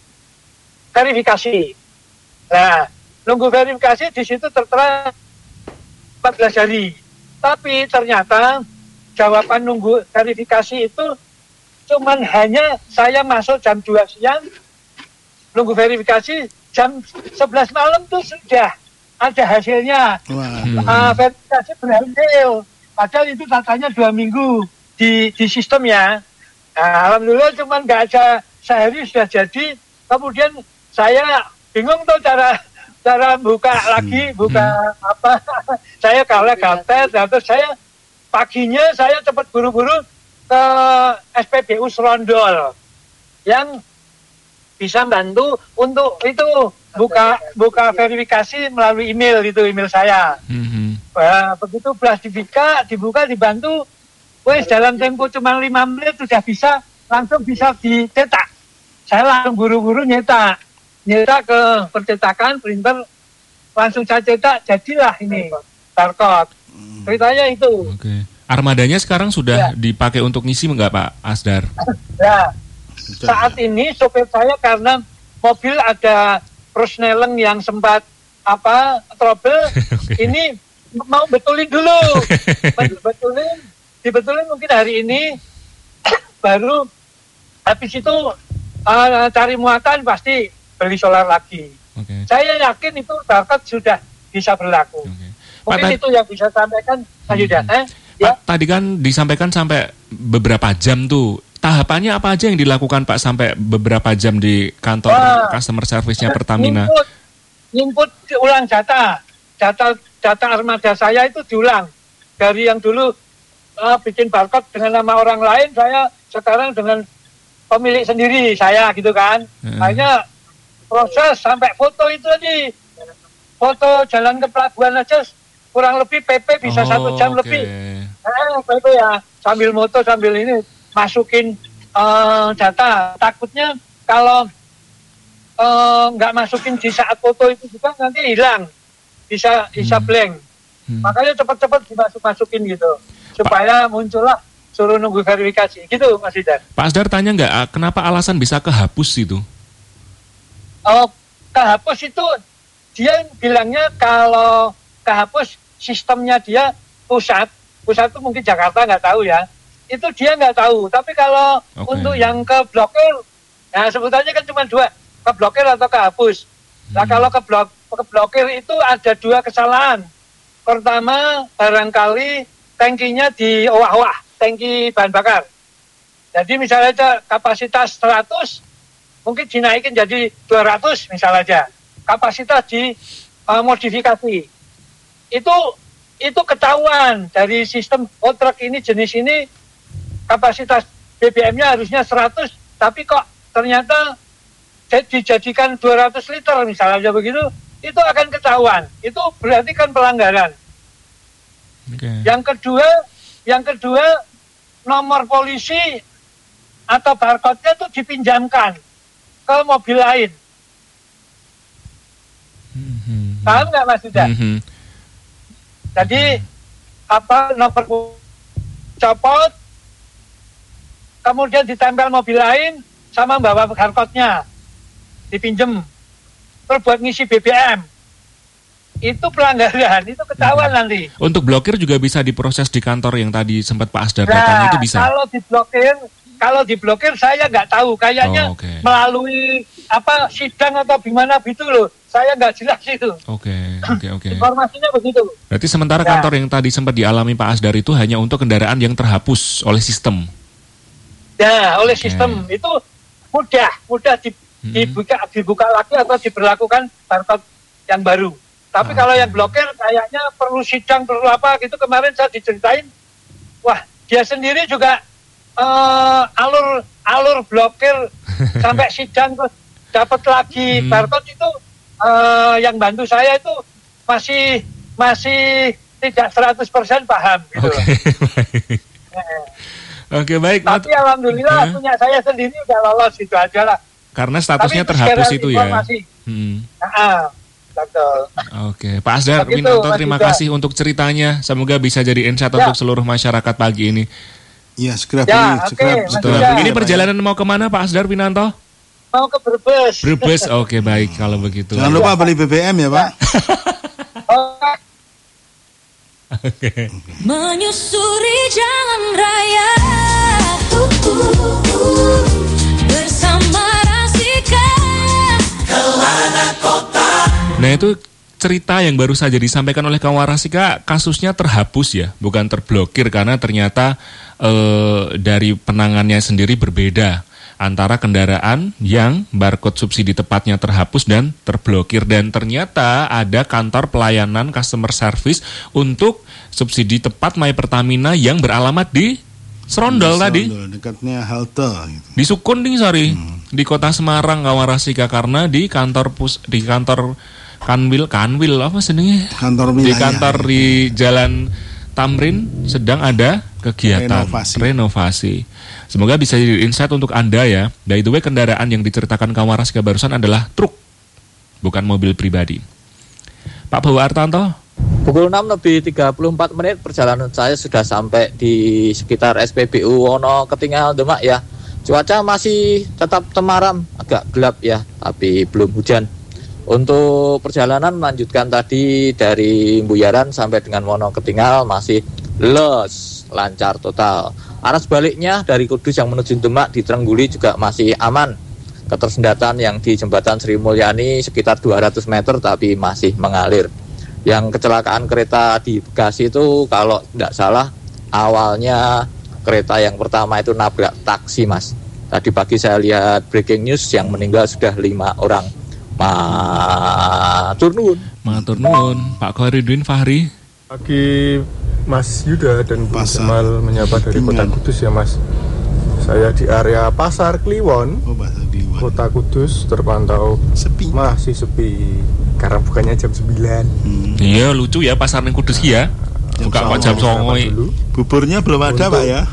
verifikasi. Nah, nunggu verifikasi di situ tertera empat belas hari. Tapi ternyata jawaban nunggu verifikasi itu cuman hanya saya masuk jam dua siang, nunggu verifikasi jam sebelas malam tuh sudah ada hasilnya. Uh, verifikasi berhasil. Padahal itu datanya dua minggu di di sistem ya. Nah, alhamdulillah cuman nggak ada sehari sudah jadi. Kemudian saya bingung tuh cara cara buka lagi, buka hmm. apa? Saya kalah gaptet, terus saya paginya saya cepat buru-buru ke S P B U Serondol yang bisa bantu untuk itu buka buka verifikasi melalui email itu email saya. Hmm. Nah, begitu belas dibuka, dibuka dibantu, wes dalam tempo cuma lima menit sudah bisa langsung bisa dicetak. Saya langsung buru-buru nyetak. nyetak ke percetakan, printer, langsung saya cetak, jadilah ini barcode. Ceritanya itu. Oke. Armadanya sekarang sudah ya. dipakai untuk ngisi enggak Pak Asdar? Ya. Saat ini sopir saya karena mobil ada persneleng yang sempat apa trouble, okay. ini mau betulin dulu. betulin, dibetulin mungkin hari ini, baru habis itu uh, cari muatan pasti beli solar lagi. Okay. Saya yakin itu barcode sudah bisa berlaku. Okay. Mungkin Pak, itu yang bisa sampaikan Pak Yudan. Hmm. Eh? Ya? Pak, tadi kan disampaikan sampai beberapa jam tuh. Tahapannya apa aja yang dilakukan Pak sampai beberapa jam di kantor Wah, customer service-nya Pertamina? Input, input ulang data. Data data armada saya itu diulang. Dari yang dulu uh, bikin barcode dengan nama orang lain, saya sekarang dengan pemilik sendiri saya gitu kan. Hmm. Akhirnya proses sampai foto itu tadi, foto jalan ke pelabuhan aja kurang lebih P P bisa oh, satu jam okay. lebih. Eh, P P ya sambil moto sambil ini masukin uh, data. Takutnya kalau nggak uh, masukin di saat foto itu juga nanti hilang, bisa bisa hmm. blank. Hmm. Makanya cepat-cepat dimasuk masukin gitu supaya Pak, muncullah suruh nunggu verifikasi. Gitu Mas Idar. Pak Asdar tanya nggak kenapa alasan bisa kehapus itu? Oh, kehapus itu dia bilangnya kalau kehapus sistemnya dia pusat, pusat itu mungkin Jakarta nggak tahu ya, itu dia nggak tahu. Tapi kalau okay. untuk yang ke blokir, nah sebutannya kan cuma dua, ke blokir atau kehapus. Hmm. Nah kalau ke blok ke blokir itu ada dua kesalahan. Pertama barangkali tangkinya di owah-owah, tangki bahan bakar. Jadi misalnya kapasitas seratus mungkin dinaikin jadi dua ratus misalnya aja. Kapasitas di uh, modifikasi. Itu itu ketahuan dari sistem oh truk ini jenis ini kapasitas B B M-nya harusnya seratus tapi kok ternyata dijadikan dua ratus liter misalnya aja begitu, itu akan ketahuan. Itu berarti kan pelanggaran. Okay. Yang kedua, yang kedua nomor polisi atau barcode-nya itu dipinjamkan ke mobil lain. Mm-hmm. Paham nggak Mas Yuda? Mm-hmm. Jadi apa nomor copot, kemudian ditempel mobil lain sama bawa barcode-nya, dipinjem, terus buat ngisi B B M. Itu pelanggaran, itu ketahuan mm-hmm. nanti. Untuk blokir juga bisa diproses di kantor yang tadi sempat Pak Asdar nah, datang, itu bisa? Kalau diblokir Kalau diblokir saya nggak tahu, kayaknya oh, okay. melalui apa sidang atau gimana gitu loh, saya nggak jelas itu. Oke, oke, oke. Informasinya begitu. Berarti sementara ya. Kantor yang tadi sempat dialami Pak Asdar itu hanya untuk kendaraan yang terhapus oleh sistem. Ya, oleh okay. sistem itu mudah, mudah di, hmm. dibuka, dibuka lagi atau diberlakukan barcode yang baru. Tapi oh, kalau okay. yang blokir kayaknya perlu sidang, perlu apa gitu. Kemarin saya diceritain, wah dia sendiri juga Uh, alur alur blokir sampai sidang terus dapat lagi hmm. barcode itu uh, yang bantu saya itu masih masih tidak seratus persen paham gitu. Oke, okay. Oke okay, baik. Tapi Mat- alhamdulillah uh. punya saya sendiri udah lolos itu aja lah. Karena statusnya tapi terhapus itu ya. Hmm. Nah, betul. Oke, Pak Asdar, Winanto terima kasih untuk ceritanya. Semoga bisa jadi insight ya. Untuk seluruh masyarakat pagi ini. Iya, segera Ya, beli, oke, segera, Mas segera Yuda. beli. Ini perjalanan mau kemana Pak Asdar Winanto? Mau ke Brebes. Brebes, oke baik kalau begitu. Jangan lupa beli B B M ya Pak. Oke. Menyusuri jalan raya uh, uh, uh, bersama Rasika Kelana Kota. Nah itu cerita yang baru saja disampaikan oleh kawan Rasika, kasusnya terhapus ya, bukan terblokir karena ternyata eh, dari penangannya sendiri berbeda antara kendaraan yang barcode subsidi tepatnya terhapus dan terblokir, dan ternyata ada kantor pelayanan customer service untuk subsidi tepat My Pertamina yang beralamat di Serondol tadi, dekatnya halte gitu. di Sukunding sorry hmm. di kota Semarang kawan Rasika, karena di kantor pus di kantor Kanwil Kanwil apa senengnya kantor di wilayah, kantor ya. di Jalan Tamrin sedang ada kegiatan Renovasi. renovasi. Semoga bisa jadi insight untuk Anda ya. By the way, kendaraan yang diceritakan kawan Rasika barusan adalah truk, bukan mobil pribadi. Pak Bawa Artanto. Pukul enam lebih tiga puluh empat menit perjalanan saya sudah sampai di sekitar S P B U Wono Ketinggal Demak ya. Cuaca masih tetap temaram, agak gelap ya, tapi belum hujan. Untuk perjalanan melanjutkan tadi dari Mbuyaran sampai dengan Wono Ketinggal masih los, lancar total. Arah sebaliknya dari Kudus yang menuju Demak di Trengguli juga masih aman. Ketersendatan yang di Jembatan Sri Mulyani sekitar dua ratus meter tapi masih mengalir. Yang kecelakaan kereta di Bekasi itu kalau tidak salah awalnya kereta yang pertama itu nabrak taksi mas. Tadi pagi saya lihat breaking news yang meninggal sudah lima orang. Matur nuwun. Matur nuwun. Pak Khairuddin Fahri. Pagi Mas Yuda dan Bu Jamal menyapa dari Kota Kudus ya Mas. Saya di area Pasar Kliwon, oh, Kliwon. Kota Kudus terpantau sepi. Masih sepi karena bukannya jam sembilan. Hmm. Iya lucu ya pasar ning Kudus ya. Buka kok jam songo. Buburnya belum ada Pak ya.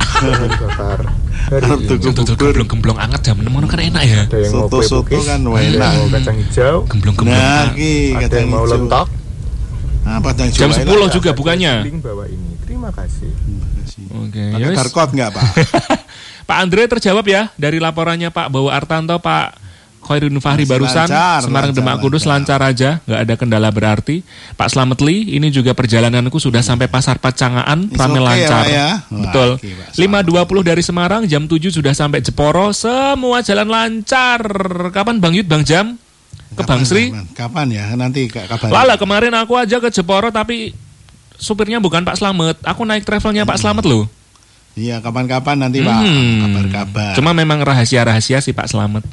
Tuh gemblong-gemblong anget jam enam kan enak ya. Ada yang mau kue Soto-soto kan ada yang mau kacang hijau, gemblong-gemblong. Nah, ki, ada yang mau lentok. Ah, jam sepuluh juga bukannya. Bawa ini. Terima kasih. Oke. Pakai Yes. barcode enggak, Pak? Pak Andre terjawab ya dari laporannya Pak Bawa Artanto, Pak Khairuddin Fahri Masih barusan lancar, Semarang lancar, Demak Kudus lancar. lancar aja, nggak ada kendala berarti. Pak Slamet Li, ini juga perjalananku sudah sampai Pasar Pacangaan, It's rame okay lancar. ya, ya? Betul. Wah, okay, lima dua puluh dari Semarang, jam tujuh sudah sampai Jeporo, semua jalan lancar. Kapan Bang Yud, Bang Jam? Ke Bang Sri? Kapan, kapan ya? Nanti kapan? Lala kemarin aku aja ke Jeporo tapi supirnya bukan Pak Slamet. Aku naik travelnya Pak Slamet loh. Iya, kapan-kapan nanti Pak, Hmm. kabar-kabar. Cuma memang rahasia-rahasia sih Pak Slamet.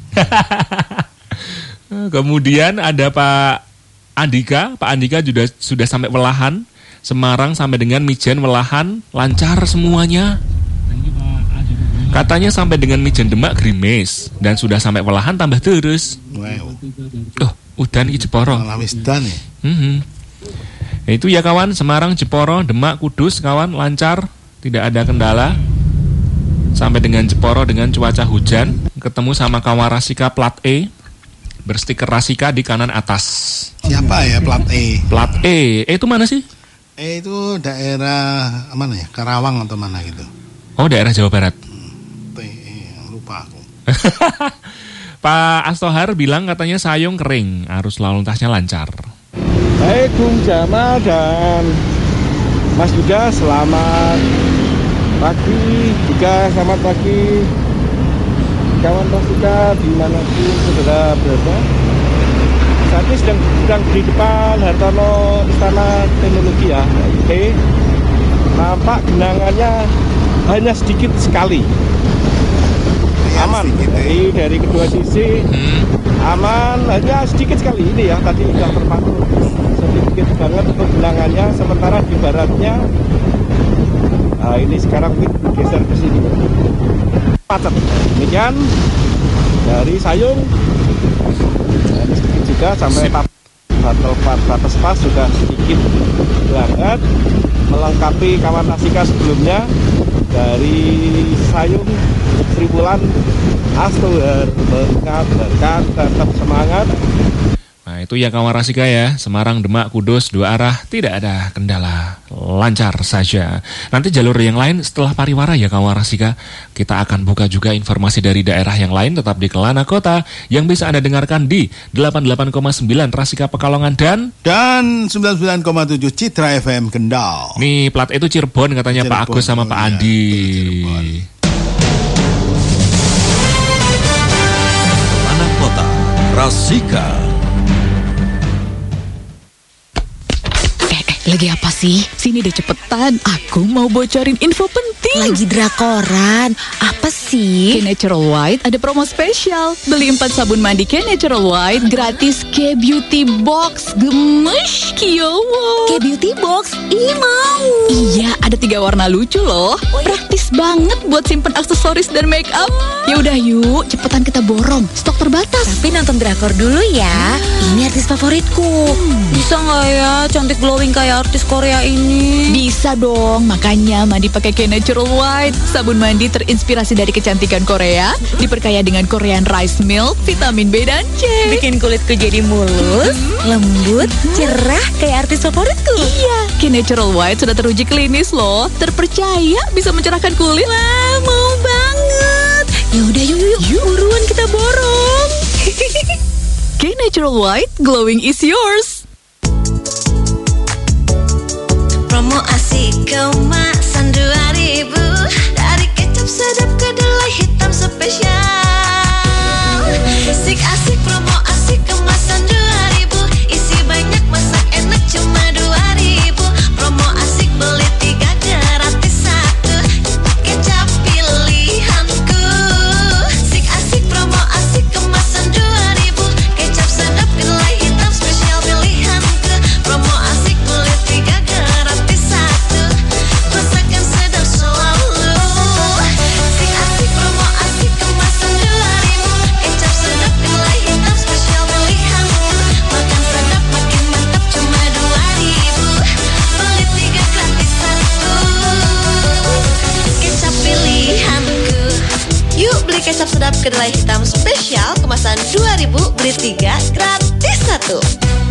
Kemudian ada Pak Andika. Pak Andika juga sudah sampai Welahan, Semarang sampai dengan Mijen Welahan, lancar semuanya. Katanya sampai dengan Mijen Demak Grimes dan sudah sampai Welahan tambah terus. Wow. Oh, udan iki Jeporo. Malah wis dan ya. Mm-hmm. Ya, itu ya kawan, Semarang, Jeporo, Demak, Kudus kawan lancar, tidak ada kendala. Sampai dengan Jeporo dengan cuaca hujan, ketemu sama kawan Rasika plat E. Berstiker Rasika di kanan atas. Siapa ya plat E? Plat E. E itu mana sih? E itu daerah mana ya? Karawang atau mana gitu? Oh, daerah Jawa Barat. T E, lupa aku. Pak Astohar bilang katanya Sayung kering, arus lalu lintasnya lancar. Baik Bung Jamal dan Mas Yuda, selamat pagi. Juga selamat pagi kawan Rasika dimanapun saudara berada. Saat ini sedang, sedang di depan Hartono Istana Teknologi ya, I T. Nampak genangannya hanya sedikit sekali. Aman dari, dari kedua sisi aman, hanya sedikit sekali ini ya, tadi sudah terpantau sedikit banget untuk genangannya. Sementara di baratnya, nah ini sekarang geser ke sini macet. Demikian dari Sayung, dan sedikit juga sampai Battle Batas Pas sudah sedikit berangkat melengkapi kawan Rasika sebelumnya. Dari Sayung Sri Wulan Astohar mengabarkan tetap semangat. Nah itu ya kawan Rasika ya, Semarang, Demak, Kudus, dua arah tidak ada kendala, lancar saja. Nanti jalur yang lain setelah Pariwara ya kawan Rasika, kita akan buka juga informasi dari daerah yang lain tetap di Kelana Kota yang bisa Anda dengarkan di delapan puluh delapan koma sembilan Rasika Pekalongan dan dan sembilan puluh sembilan koma tujuh Citra F M Kendal. Nih plat itu Cirebon katanya Cirebon, Pak Agus sama Pak Andi. Kelana Kota Rasika. Lagi apa sih? Sini deh cepetan. Aku mau bocorin info penting. Lagi drakoran. Apa sih? K Natural White ada promo spesial. Beli empat sabun mandi K Natural White gratis K Beauty Box. Gemes kiowo. K Beauty Box? Ih mau. Iya, ada tiga warna lucu loh. Praktis banget buat simpen aksesoris dan make up. Ya udah yuk, cepetan kita borong. Stok terbatas. Tapi nonton drakor dulu ya. Ini artis favoritku. Hmm. Bisa nggak ya cantik glowing kayak artis Korea ini? Bisa dong, makanya mandi pakai K Natural White. Sabun mandi terinspirasi dari kecantikan Korea, diperkaya dengan Korean rice milk, vitamin B dan C. Bikin kulitku jadi mulus, hmm. lembut, cerah kayak artis favoritku. Iya, K Natural White sudah teruji klinis loh, terpercaya bisa mencerahkan kulit. Wah, mau banget. Ya udah yuk, yuk, yuk, buruan kita borong. K Natural White, glowing is yours. Promo asik kemasan dua ribu, dari kecap sedap kedelai hitam spesial. Asik asik promo asik kemasan dua ribu, isi banyak masak enak cuma dua ribu. Promo asik beli tiga gratis satu, kecap pilihanku. Asik asik promo asik kemasan dua ribu, kecap sedap kedelai hitam spesial pilihanku. Promo asik beli tiga gratis satu, masakan sedap selalu. Asik asik promo asik kemasan dua ribu, kecap sedap kedelai hitam spesial pilihanku. Makan sedap makin mantap cuma dua ribu, beli tiga gratis satu, kecap pilihanku. Yuk beli kecap sedap kedelai hitam spesial kemasan dua ribu, beli tiga gratis satu.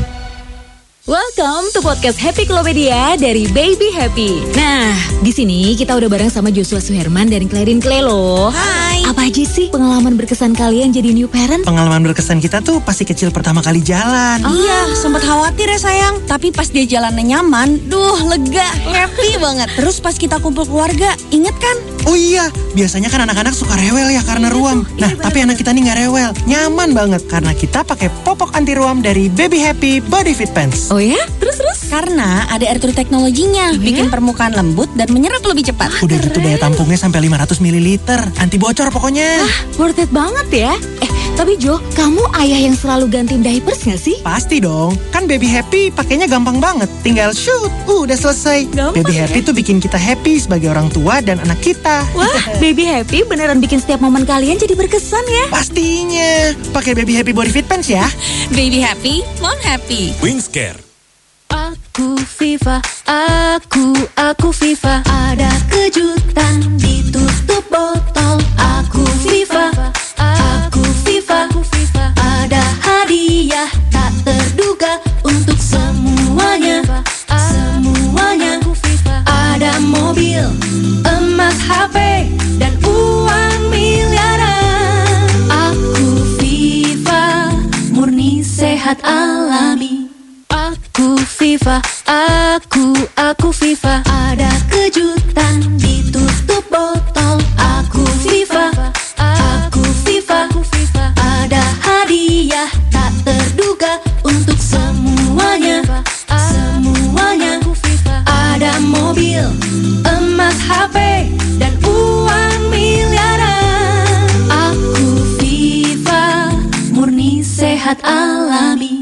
Welcome to podcast Happy Klopedia dari Baby Happy. Nah, di sini kita udah bareng sama Joshua Suherman dan Clarin Clay loh. Hai. Apa aja sih pengalaman berkesan kalian jadi new parent? Pengalaman berkesan kita tuh pasti kecil pertama kali jalan. Oh. Iya, sempat khawatir ya sayang. Tapi pas dia jalannya nyaman, duh lega, happy banget. Terus pas kita kumpul keluarga, inget kan? Oh iya, biasanya kan anak-anak suka rewel ya karena ruam. Nah, iya, tapi anak kita nih nggak rewel, nyaman banget karena kita pakai popok anti ruam dari Baby Happy Body Fit Pants. Oh ya? Terus-terus? Karena ada air true teknologinya, oh, bikin ya? permukaan lembut dan menyerap lebih cepat. Wah, udah keren. Gitu daya tampungnya sampai lima ratus mililiter, anti bocor pokoknya. Wah, worth it banget ya. Eh, tapi Jo, kamu ayah yang selalu gantiin diapers gak sih? Pasti dong, kan Baby Happy pakainya gampang banget. Tinggal shoot, uh, udah selesai. Gampang, Baby Happy ya? tuh bikin kita happy sebagai orang tua dan anak kita. Wah, Baby Happy beneran bikin setiap momen kalian jadi berkesan ya? Pastinya, pakai Baby Happy Body Fit Pants ya. Baby Happy, mom happy. Wingscare. Aku Viva, aku, aku Viva. Ada kejutan di tutup botol. Aku Viva, aku Viva. Ada hadiah tak terduga untuk semuanya, semuanya. Ada mobil, emas, H P, dan uang miliaran. Aku Viva, murni sehat alami. Aku Viva, aku, aku Viva. Ada kejutan di tutup botol. Aku Viva, aku Viva. Ada hadiah tak terduga untuk semuanya, semuanya. Ada mobil, emas, H P, dan uang miliaran. Aku Viva, murni sehat alami.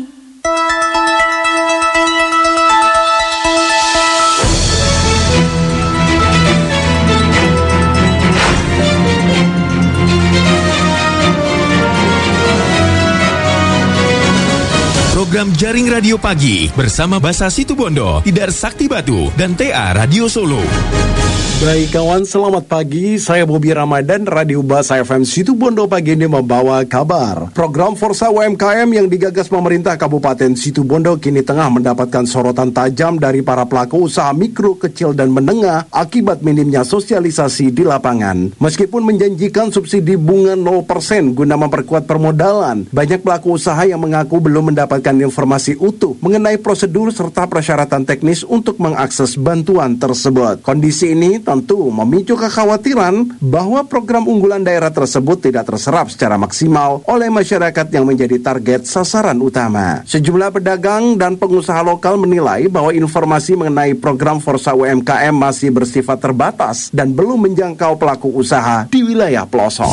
Program Jaring Radio Pagi bersama Basa Situbondo, Tidar Sakti Batu, dan T A Radio Solo. Baik kawan, selamat pagi. Saya Bobi Ramadan, Radio Basa F M Situbondo pagi ini membawa kabar. Program Forsa U M K M yang digagas pemerintah Kabupaten Situbondo kini tengah mendapatkan sorotan tajam dari para pelaku usaha mikro, kecil, dan menengah akibat minimnya sosialisasi di lapangan. Meskipun menjanjikan subsidi bunga nol persen guna memperkuat permodalan, banyak pelaku usaha yang mengaku belum mendapatkan informasi utuh mengenai prosedur serta persyaratan teknis untuk mengakses bantuan tersebut. Kondisi ini tentu memicu kekhawatiran bahwa program unggulan daerah tersebut tidak terserap secara maksimal oleh masyarakat yang menjadi target sasaran utama. Sejumlah pedagang dan pengusaha lokal menilai bahwa informasi mengenai program Forsa U M K M masih bersifat terbatas dan belum menjangkau pelaku usaha di wilayah pelosok.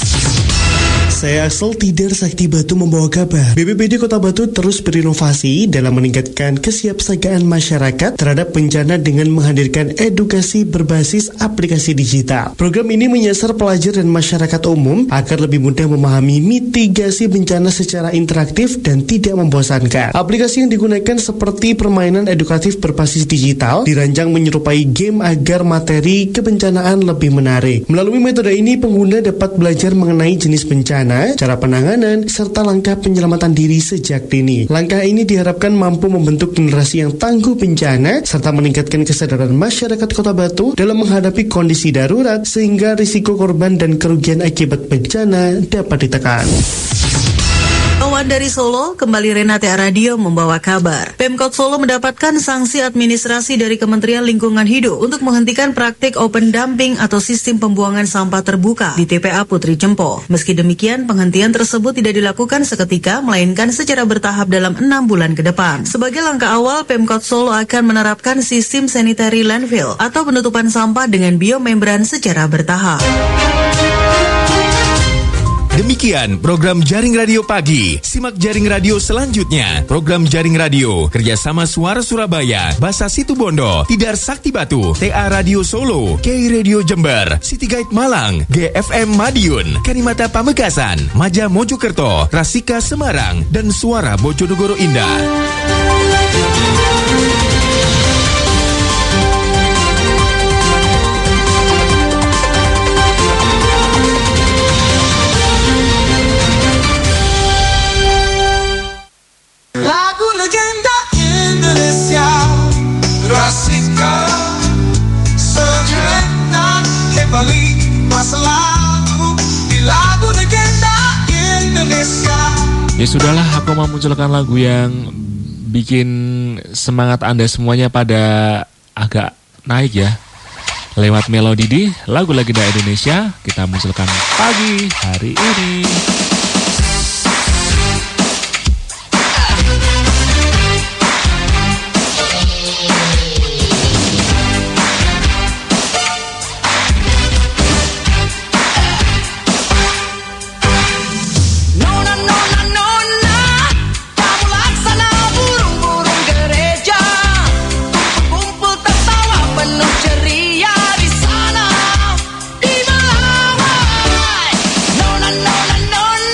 Saya Axel Tidar Sakti Batu membawa kabar. B P B D Kota Batu terus berinovasi dalam meningkatkan kesiapsiagaan masyarakat terhadap bencana dengan menghadirkan edukasi berbasis aplikasi digital. Program ini menyasar pelajar dan masyarakat umum agar lebih mudah memahami mitigasi bencana secara interaktif dan tidak membosankan. Aplikasi yang digunakan seperti permainan edukatif berbasis digital dirancang menyerupai game agar materi kebencanaan lebih menarik. Melalui metode ini, pengguna dapat belajar mengenai jenis bencana, cara penanganan, serta langkah penyelamatan diri sejak dini. Langkah ini diharapkan mampu membentuk generasi yang tangguh bencana, serta meningkatkan kesadaran masyarakat Kota Batu dalam menghadapi kondisi darurat, sehingga risiko korban dan kerugian akibat bencana dapat ditekan. Kawan dari Solo, kembali Renate Radio membawa kabar. Pemkot Solo mendapatkan sanksi administrasi dari Kementerian Lingkungan Hidup untuk menghentikan praktik open dumping atau sistem pembuangan sampah terbuka di T P A Putri Jempo. Meski demikian, penghentian tersebut tidak dilakukan seketika, melainkan secara bertahap dalam enam bulan ke depan. Sebagai langkah awal, Pemkot Solo akan menerapkan sistem sanitary landfill atau penutupan sampah dengan biomembran secara bertahap. Demikian program Jaring Radio Pagi. Simak Jaring Radio selanjutnya. Program Jaring Radio kerjasama Suara Surabaya, Basa Situbondo, Tidar Sakti Batu, T A Radio Solo, K Radio Jember, City Guide Malang, G F M Madiun, Karimata Pamekasan, Maja Mojokerto, Rasika Semarang, dan Suara Bojonegoro Indah. Lagu legenda Indonesia, Rasika sejenak kembali masa lalu di lagu legenda Indonesia. Ya sudahlah, aku mau munculkan lagu yang bikin semangat Anda semuanya pada agak naik ya. Lewat melodi di lagu legenda Indonesia, kita munculkan pagi hari ini. Nona, nona, nona.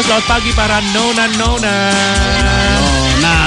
selamat pagi para nona-nona. Nona.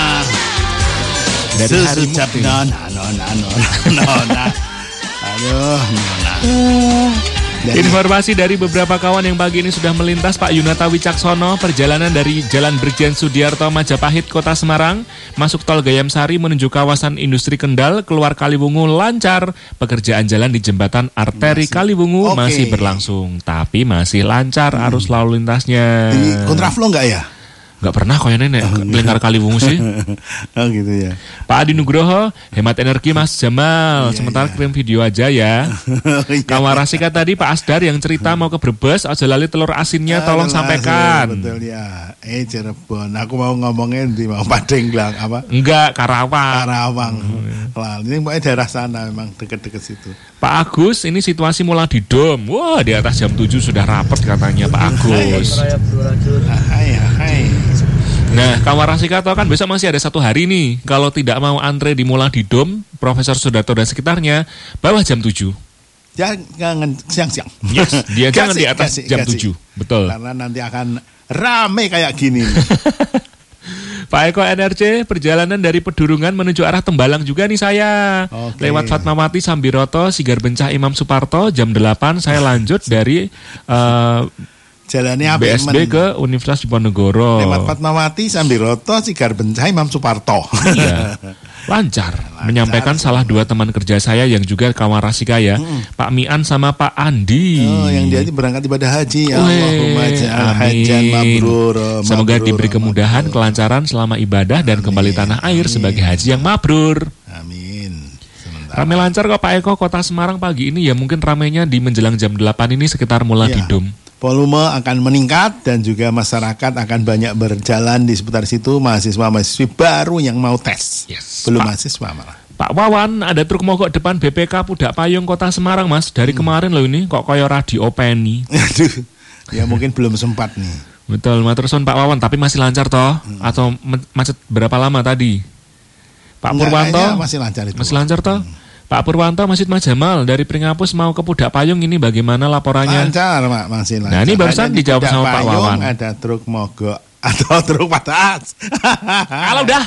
Dari hari Susucap nona, nona, nona, nona. Aduh, nona. Dari- Informasi dari beberapa kawan yang pagi ini sudah melintas. Pak Yunata Wicaksono, perjalanan dari Jalan Brigjen Sudiarto Majapahit, Kota Semarang, masuk tol Gayam Sari menuju kawasan industri Kendal, keluar Kaliwungu lancar. Pekerjaan jalan di jembatan arteri Masih. Kaliwungu Oke. masih berlangsung, tapi masih lancar arus lalu lintasnya. Di kontraflow nggak ya? Nggak pernah kok ya nenek melingkar Kaliwungu sih. Oh gitu ya. Pak Adi Nugroho, hemat energi Mas Jamal. Sementara kirim video aja ya. Kawarasika tadi Pak Asdar yang cerita mau ke Brebes, aja lali telur asinnya tolong Alah, sampaikan. Betul ya. Eh Cirebon. Aku mau ngomongin di mau Padenglang apa? Enggak, Karawang. Karawang. Lah, ini pokoknya daerah sana memang dekat-dekat situ. Pak Agus, ini situasi mulai di Dom. Wah, di atas jam tujuh sudah rapet katanya Pak Agus. Hai, hai. Nah, Kawarasika tahu kan besok masih ada satu hari nih. Kalau tidak mau antre di Mula di Dom, Profesor Sudarto dan sekitarnya, bawah jam tujuh. Jangan siang-siang. Yes, dia jangan Kasih, di atas kasih, jam kasih. tujuh. Betul. Karena nanti akan rame kayak gini. Pak Eko N R C, perjalanan dari Pedurungan menuju arah Tembalang juga nih saya. Oke. Lewat Fatmawati Sambiroto, Sigar Bencah Imam Suparto, jam delapan saya lanjut dari eh, Jalannya B S B men- ke Universitas Diponegoro. Lewat Fatmawati, Sambiroto, Sigar Bencah, Imam Suparto. Iya. Lancar. Menyampaikan salah dua teman kerja saya yang juga Kawarasika ya. Pak Mian sama Pak Andi. Oh, yang dia berangkat ibadah haji. Ya Weh, Allahumma ja'al amin. hajan mabrur. Semoga mabrur, diberi kemudahan, kelancaran selama ibadah dan kembali tanah air sebagai haji yang mabrur. Amin. Rame lancar kok Pak Eko, Kota Semarang pagi ini ya mungkin ramenya di menjelang jam delapan ini sekitar Mula Iya. di Dom. Volume akan meningkat dan juga masyarakat akan banyak berjalan di seputar situ, mahasiswa-mahasiswi baru yang mau tes. Belum Pak. mahasiswa malah. Pak Wawan, ada truk mogok depan B P K Pudak Payung Kota Semarang Mas. Dari kemarin loh ini kok koyo radio Penny. Aduh, ya mungkin belum sempat nih. Betul, matur suwun Pak Wawan, tapi masih lancar toh? Atau me- macet berapa lama tadi? Pak Enggak, Purwanto kayaknya masih lancar itu. Masih lancar toh? Pak Purwanto, Masjid Mas Jamal dari Pringapus mau ke Pudak Payung ini bagaimana laporannya? Lancar, Pak, masih lancar. Nah, ini barusan Hanya di dijawab Pudak sama Pak Payung Wawan. Ada truk mogok atau truk patah. Kalau udah.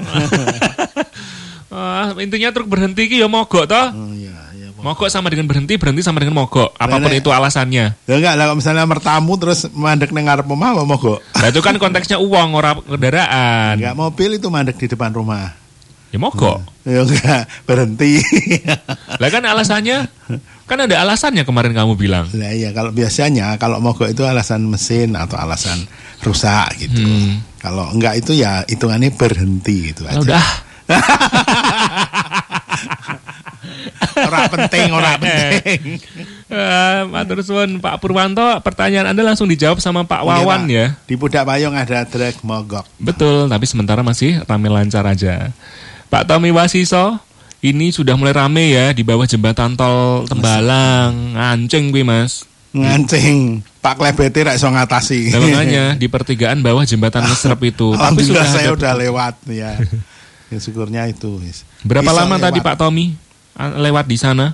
Ah, intinya truk berhenti ki ya mogok toh? Oh, mogok sama dengan berhenti, berhenti sama dengan mogok. Apapun Nenek. itu alasannya. Ya enggak lah, kalau misalnya mertamu terus mandek nang ngarep omah apa mogok? Nah, itu kan konteksnya uang orang kendaraan. Enggak, mobil itu mandek di depan rumah. Ya mogok. Ya enggak, berhenti. Lah kan alasannya, kan ada alasannya kemarin kamu bilang. Lah iya, kalau biasanya kalau mogok itu alasan mesin atau alasan rusak gitu. Hmm. Kalau enggak itu ya hitungannya berhenti gitu aja. Ah, udah. Ora penting, ora penting. Eh, matur suwun Pak Purwanto, pertanyaan Anda langsung dijawab sama Pak Wawan Oke, Pak. ya. Di Pudak Payung ada truk mogok. Betul, tapi sementara masih rame lancar aja. Pak Tommy Wasiso, ini sudah mulai rame ya di bawah jembatan tol Tembalang, nganceng kuwi Mas. Ngancing. Pak Klebete ra iso ngatasi. Nah, makanya di pertigaan bawah jembatan Ngesrep itu. Tapi Alhamdulillah sudah saya ada- udah lewat ya. Ya syukurnya itu. Berapa Bisa lama tadi lewat. Pak Tommy a- lewat di sana?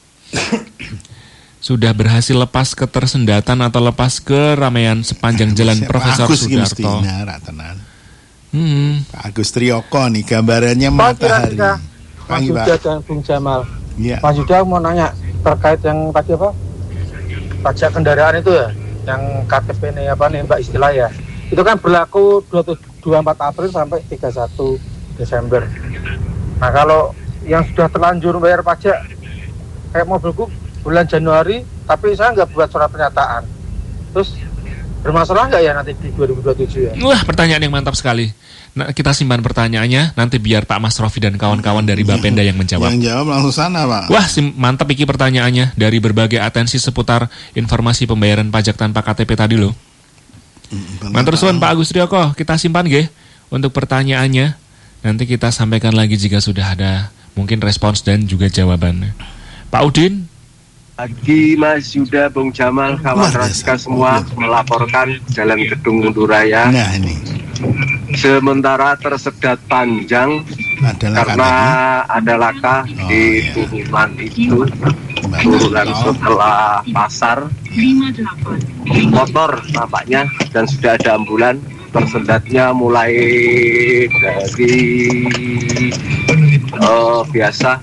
Sudah berhasil lepas ketersendatan atau lepas keramaian sepanjang jalan Pak Profesor Agus iki mesti Sudarto? nara tenan. Hmm. Pak Agus Trioko nih gambarannya Pak matahari. Kira-kira, Mas Pagi, Yuda Pak. dan Bung Jamal. Iya. Mas Yuda mau nanya terkait yang tadi apa? Pajak kendaraan itu ya, yang K T P nih apa nih Mbak istilah ya. Itu kan berlaku dua puluh empat April sampai tiga puluh satu Desember. Nah, kalau yang sudah terlanjur bayar pajak kayak mobilku bulan Januari, tapi saya nggak buat surat pernyataan. Terus bermasalah nggak ya nanti di dua ribu dua puluh tujuh ya? Wah, pertanyaan yang mantap sekali. Nah, kita simpan pertanyaannya, nanti biar Pak Mas Rofi dan kawan-kawan dari Bapenda yang menjawab. Yang jawab langsung sana, Pak. Wah, sim- mantap iki pertanyaannya dari berbagai atensi seputar informasi pembayaran pajak tanpa K T P tadi loh. Mantur suwun Pak Agus Trioko, kita simpan nggih untuk pertanyaannya. Nanti kita sampaikan lagi jika sudah ada mungkin respons dan juga jawabannya. Pak Udin. Pagi Mas Yuda, Bung Jamal, kawan Raska semua melaporkan Jalan Gedung Munduraya. Nah ini. Sementara tersedat panjang ada karena ada laka di turunan itu. turunan setelah pasar motor nampaknya, dan sudah ada ambulan. Tersendatnya mulai dari uh, biasa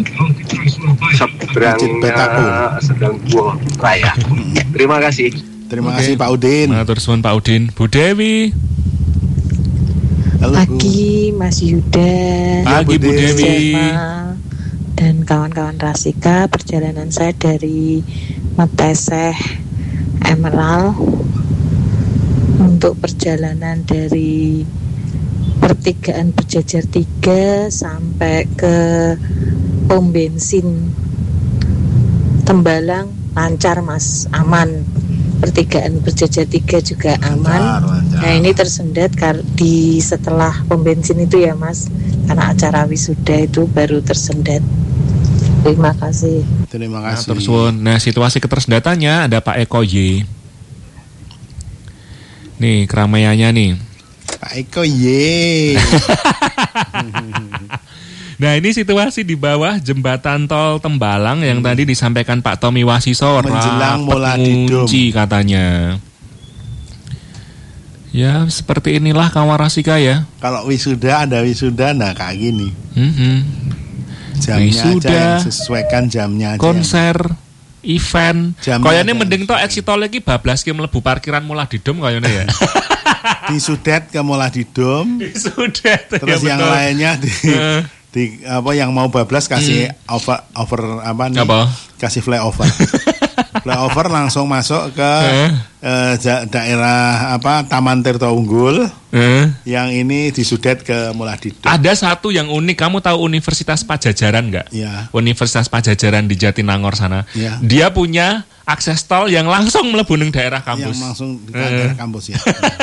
seberangnya sedang buah raya. Terima kasih. Terima kasih Pak Udin. Matur suwun Pak Udin. Bu Dewi. Halo, pagi Mas Yuda. Pagi Bu Dewi. Jamal, dan kawan-kawan Rasika. Perjalanan saya dari Meteseh Emerald untuk perjalanan dari pertigaan Berjajar tiga sampai ke pom bensin Tembalang lancar Mas, aman. Pertigaan Berjajar tiga juga aman. Lancar, lancar. Nah ini tersendat di setelah pom bensin itu ya Mas, karena acara wisuda itu baru tersendat. Terima kasih. Terima kasih. Nah, terus, nah situasi ketersendatannya ada Pak Eko Y. Nih keramaiannya nih Pak Eko ye. Nah ini situasi di bawah jembatan tol Tembalang yang tadi disampaikan Pak Tommy Wasiso, menjelang Moladidom katanya. Ya seperti inilah kawan Rasika ya. Kalau wisuda ada wisuda, nah kayak gini. Mm-hmm. Jamnya wisuda, aja yang sesuaikan jamnya aja. Konser yang... event. Kayaknya mending to exit tol lagi bablas ki mlebu parkiran Moladidom kayaknya ya. Disudet ke Moladidom. Disudet. Terus ya, yang betul. Lainnya di, uh. di apa yang mau bablas kasih hmm. over over apa nih? Apa? Kasih flyover. Flyover langsung masuk ke uh. uh, daerah apa Taman Tirto Unggul. Uh. Yang ini disudet ke Moladidom. Ada satu yang unik, kamu tahu Universitas Pajajaran nggak? Ya. Universitas Pajajaran di Jatinangor sana. Ya. Dia punya akses tol yang langsung mlebu ning daerah kampus. Yang langsung di daerah uh. kampus ya.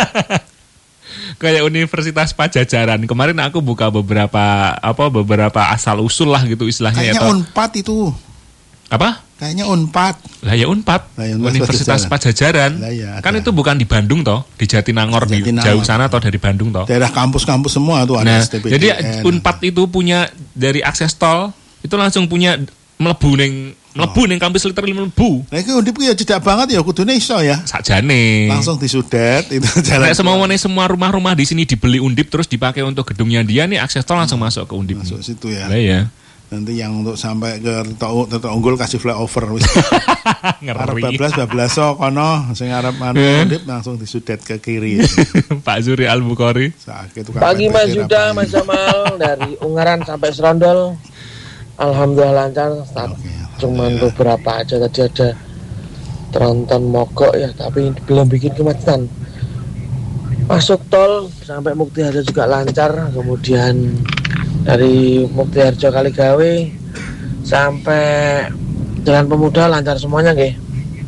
Kayak Universitas Pajajaran. Kemarin aku buka beberapa apa beberapa asal usul lah gitu istilahnya. Kayaknya Unpad itu. Apa? Kayaknya Unpad. Lah ya Unpad. Lah, ya, Universitas Pajajaran. Lah, ya, kan itu bukan di Bandung toh, di Jatinangor, di jauh sana toh dari Bandung toh. Daerah kampus-kampus semua tuh ada nah, S T P D N. Jadi Unpad itu punya dari akses tol itu langsung punya mlebu ning mlebu ning kampus literally mlebu. Lah iki Undip ya cedak banget ya kudune iso ya. Sakjane. Langsung disudet itu jalan. Nek semuanya semua rumah-rumah di sini dibeli Undip terus dipakai untuk gedungnya dia nih akses tol langsung hmm. masuk ke Undip. Masuk situ ya. Lah ya. Nanti yang untuk sampai ke Tirto Unggul kasih flyover wis. Arep bablas bablaso kono sing arep anu Undip langsung disudet ke kiri. Pak Zuri Al-Bukhari. Pagi Mas Yuda, Mas Jamal dari Ungaran sampai Serondol. Alhamdulillah lancar. Okay. Cuman beberapa aja tadi ada tronton mogok ya, tapi belum bikin kemacetan. Masuk tol sampai Muktiharjo juga lancar, kemudian dari Muktiharjo Kaligawe sampai Jalan Pemuda lancar semuanya nggih.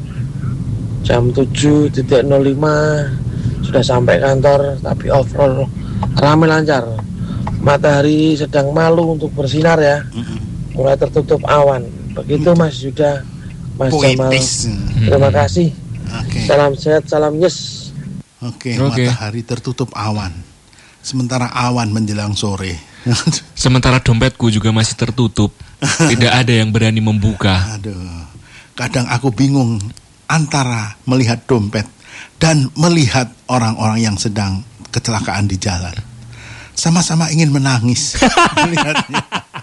Jam tujuh nol lima sudah sampai kantor, tapi overall ramai lancar. Matahari sedang malu untuk bersinar ya. Mulai tertutup awan. Begitu Mas Yuda, Mas Jamal. Terima kasih. Okay. Salam sehat, salam yes. Oke, okay, okay. Matahari tertutup awan. Sementara awan menjelang sore. Sementara dompetku juga masih tertutup. Tidak ada yang berani membuka. Aduh. Kadang aku bingung antara melihat dompet dan melihat orang-orang yang sedang kecelakaan di jalan. Sama-sama ingin menangis melihatnya.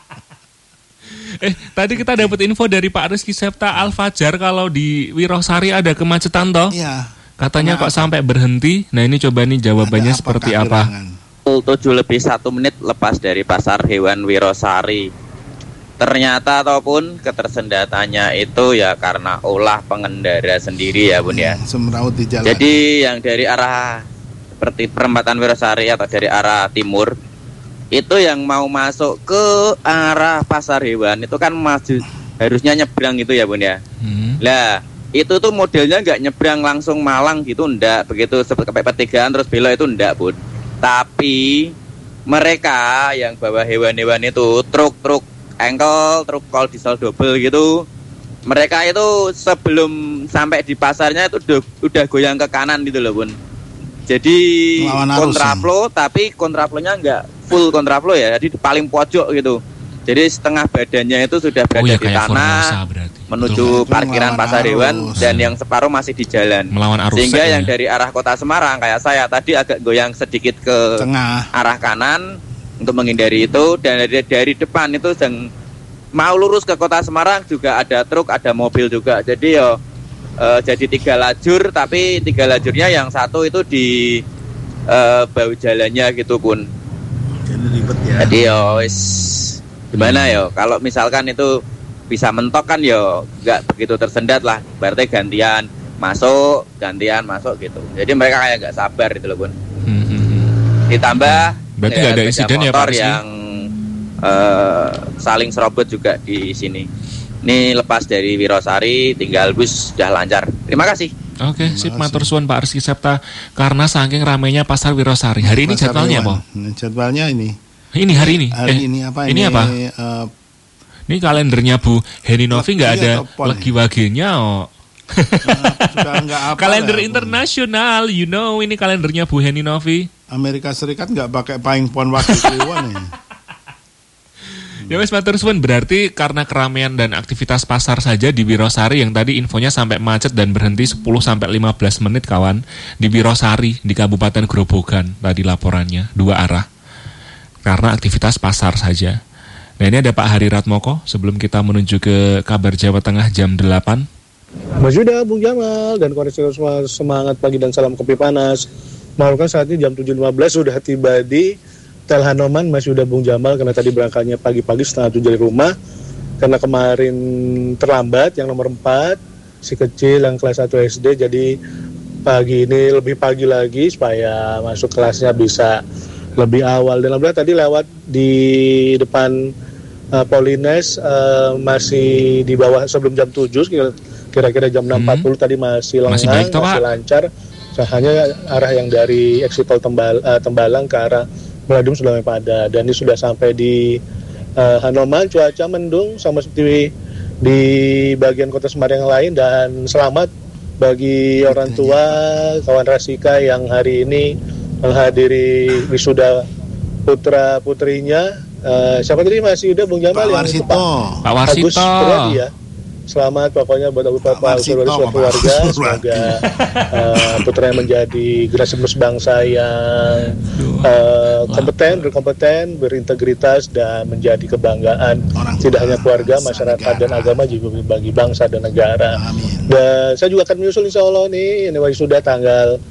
Eh, tadi kita dapat info dari Pak Rizky Septa Al-Fajar kalau di Wirosari ada kemacetan toh? Iya. Katanya kok sampai berhenti. Nah, ini coba nih jawabannya seperti apa. tujuh lebih satu menit lepas dari Pasar Hewan Wirosari. Ternyata ataupun ketersendatannya itu ya karena ulah pengendara sendiri ya Bun ya. Semraut di jalan. Jadi yang dari arah seperti perempatan Wirosari atau dari arah timur itu yang mau masuk ke arah Pasar Hewan itu kan maju harusnya nyebrang gitu ya Bun ya. Hmm. Lah itu tuh modelnya nggak nyebrang langsung Malang gitu, ndak begitu seperti pertigaan terus belok itu ndak Bun. Tapi mereka yang bawa hewan-hewan itu truk-truk engkel, truk kol diesel double gitu, mereka itu sebelum sampai di pasarnya itu udah, udah goyang ke kanan gitu loh Bun. Jadi kontraflow ya. Tapi kontraflownya nggak full kontraflow ya, jadi paling pojok gitu. Jadi setengah badannya itu sudah berada oh, ya, di tanah. menuju parkiran Pasar Hewan dan yang separuh masih di jalan. Melawan arus. Sehingga ya. yang dari arah Kota Semarang kayak saya tadi agak goyang sedikit ke tengah arah kanan untuk menghindari itu, dan dari, dari depan itu yang mau lurus ke Kota Semarang juga ada truk, ada mobil juga. Jadi yo uh, jadi tiga lajur, tapi tiga lajurnya yang satu itu di uh, bahu jalannya gitu pun. Jadi ribet ya. Jadi yo wis gimana yo kalau misalkan itu bisa mentok kan yo nggak begitu tersendat lah, berarti gantian masuk gantian masuk gitu. Jadi mereka kayak nggak sabar gitu loh Bun. Hmm. Ditambah berarti nggak ada insiden ya Pak yang uh, saling serobot juga di sini. Ini lepas dari Wirosari tinggal bus sudah lancar. Terima kasih. Oke, sip, matur suwun Pak Rizky Septa. Karena saking ramainya Pasar Wirosari. Hari ini Pasar jadwalnya Hewan. apa? Jadwalnya ini. Ini hari ini. Hari eh, ini apa? Ini, Ini apa? uh, Ini kalendernya Bu Heni Novi nggak Legi ada atau pon legi-waginya oh. sudah nggak apa Kalender lah. internasional, you know, ini kalendernya Bu Heni Novi. Amerika Serikat nggak pakai paing pon waktu Kliwon ya. Ya wes matur suwun, berarti karena keramaian dan aktivitas pasar saja di Wirosari yang tadi infonya sampai macet dan berhenti sepuluh sampai lima belas menit kawan di Wirosari di Kabupaten Grobogan tadi laporannya dua arah. Karena aktivitas pasar saja. Nah ini ada Pak Hari Ratmoko sebelum kita menuju ke kabar Jawa Tengah jam delapan. Mas Yuda, Bung Jamal, dan koneksinya semua semangat pagi dan salam kopi panas. Malukan saat ini jam tujuh lima belas sudah tiba di Tel Hanoman Mas Yuda, Bung Jamal, karena tadi berangkatnya pagi-pagi setengah tujuh dari rumah. Karena kemarin terlambat yang nomor empat, si kecil yang kelas satu S D, jadi pagi ini lebih pagi lagi supaya masuk kelasnya bisa lebih awal. Dan alhamdulillah tadi lewat di depan uh, Polines uh, masih di bawah sebelum jam tujuh, kira-kira jam enam empat puluh hmm. tadi masih lengang, masih, baik, toh, masih lancar. Hanya arah yang dari exit tol Tembal, uh, Tembalang ke arah Meladum sudah mulai padat. Dan ini sudah sampai di uh, Hanoman, cuaca mendung sama seperti di bagian kota Semarang yang lain. Dan selamat bagi orang tua kawan Rasika yang hari ini menghadiri wisuda putra putrinya. Uh, siapa tadi Mas Yuda, Bung Jamal? Pak Warsito. Pak, Pak Warsito. Agus Purwadi ya. Selamat pokoknya buat Abu Bapak saudara keluarga. Semoga uh, putranya menjadi generasi penerus bangsa yang uh, kompeten, berkompeten, berintegritas dan menjadi kebanggaan orang tidak hanya keluarga, masyarakat negara, dan agama juga bagi bangsa dan negara. Amin. Dan saya juga akan menyusul insya Allah nih, ini sudah tanggal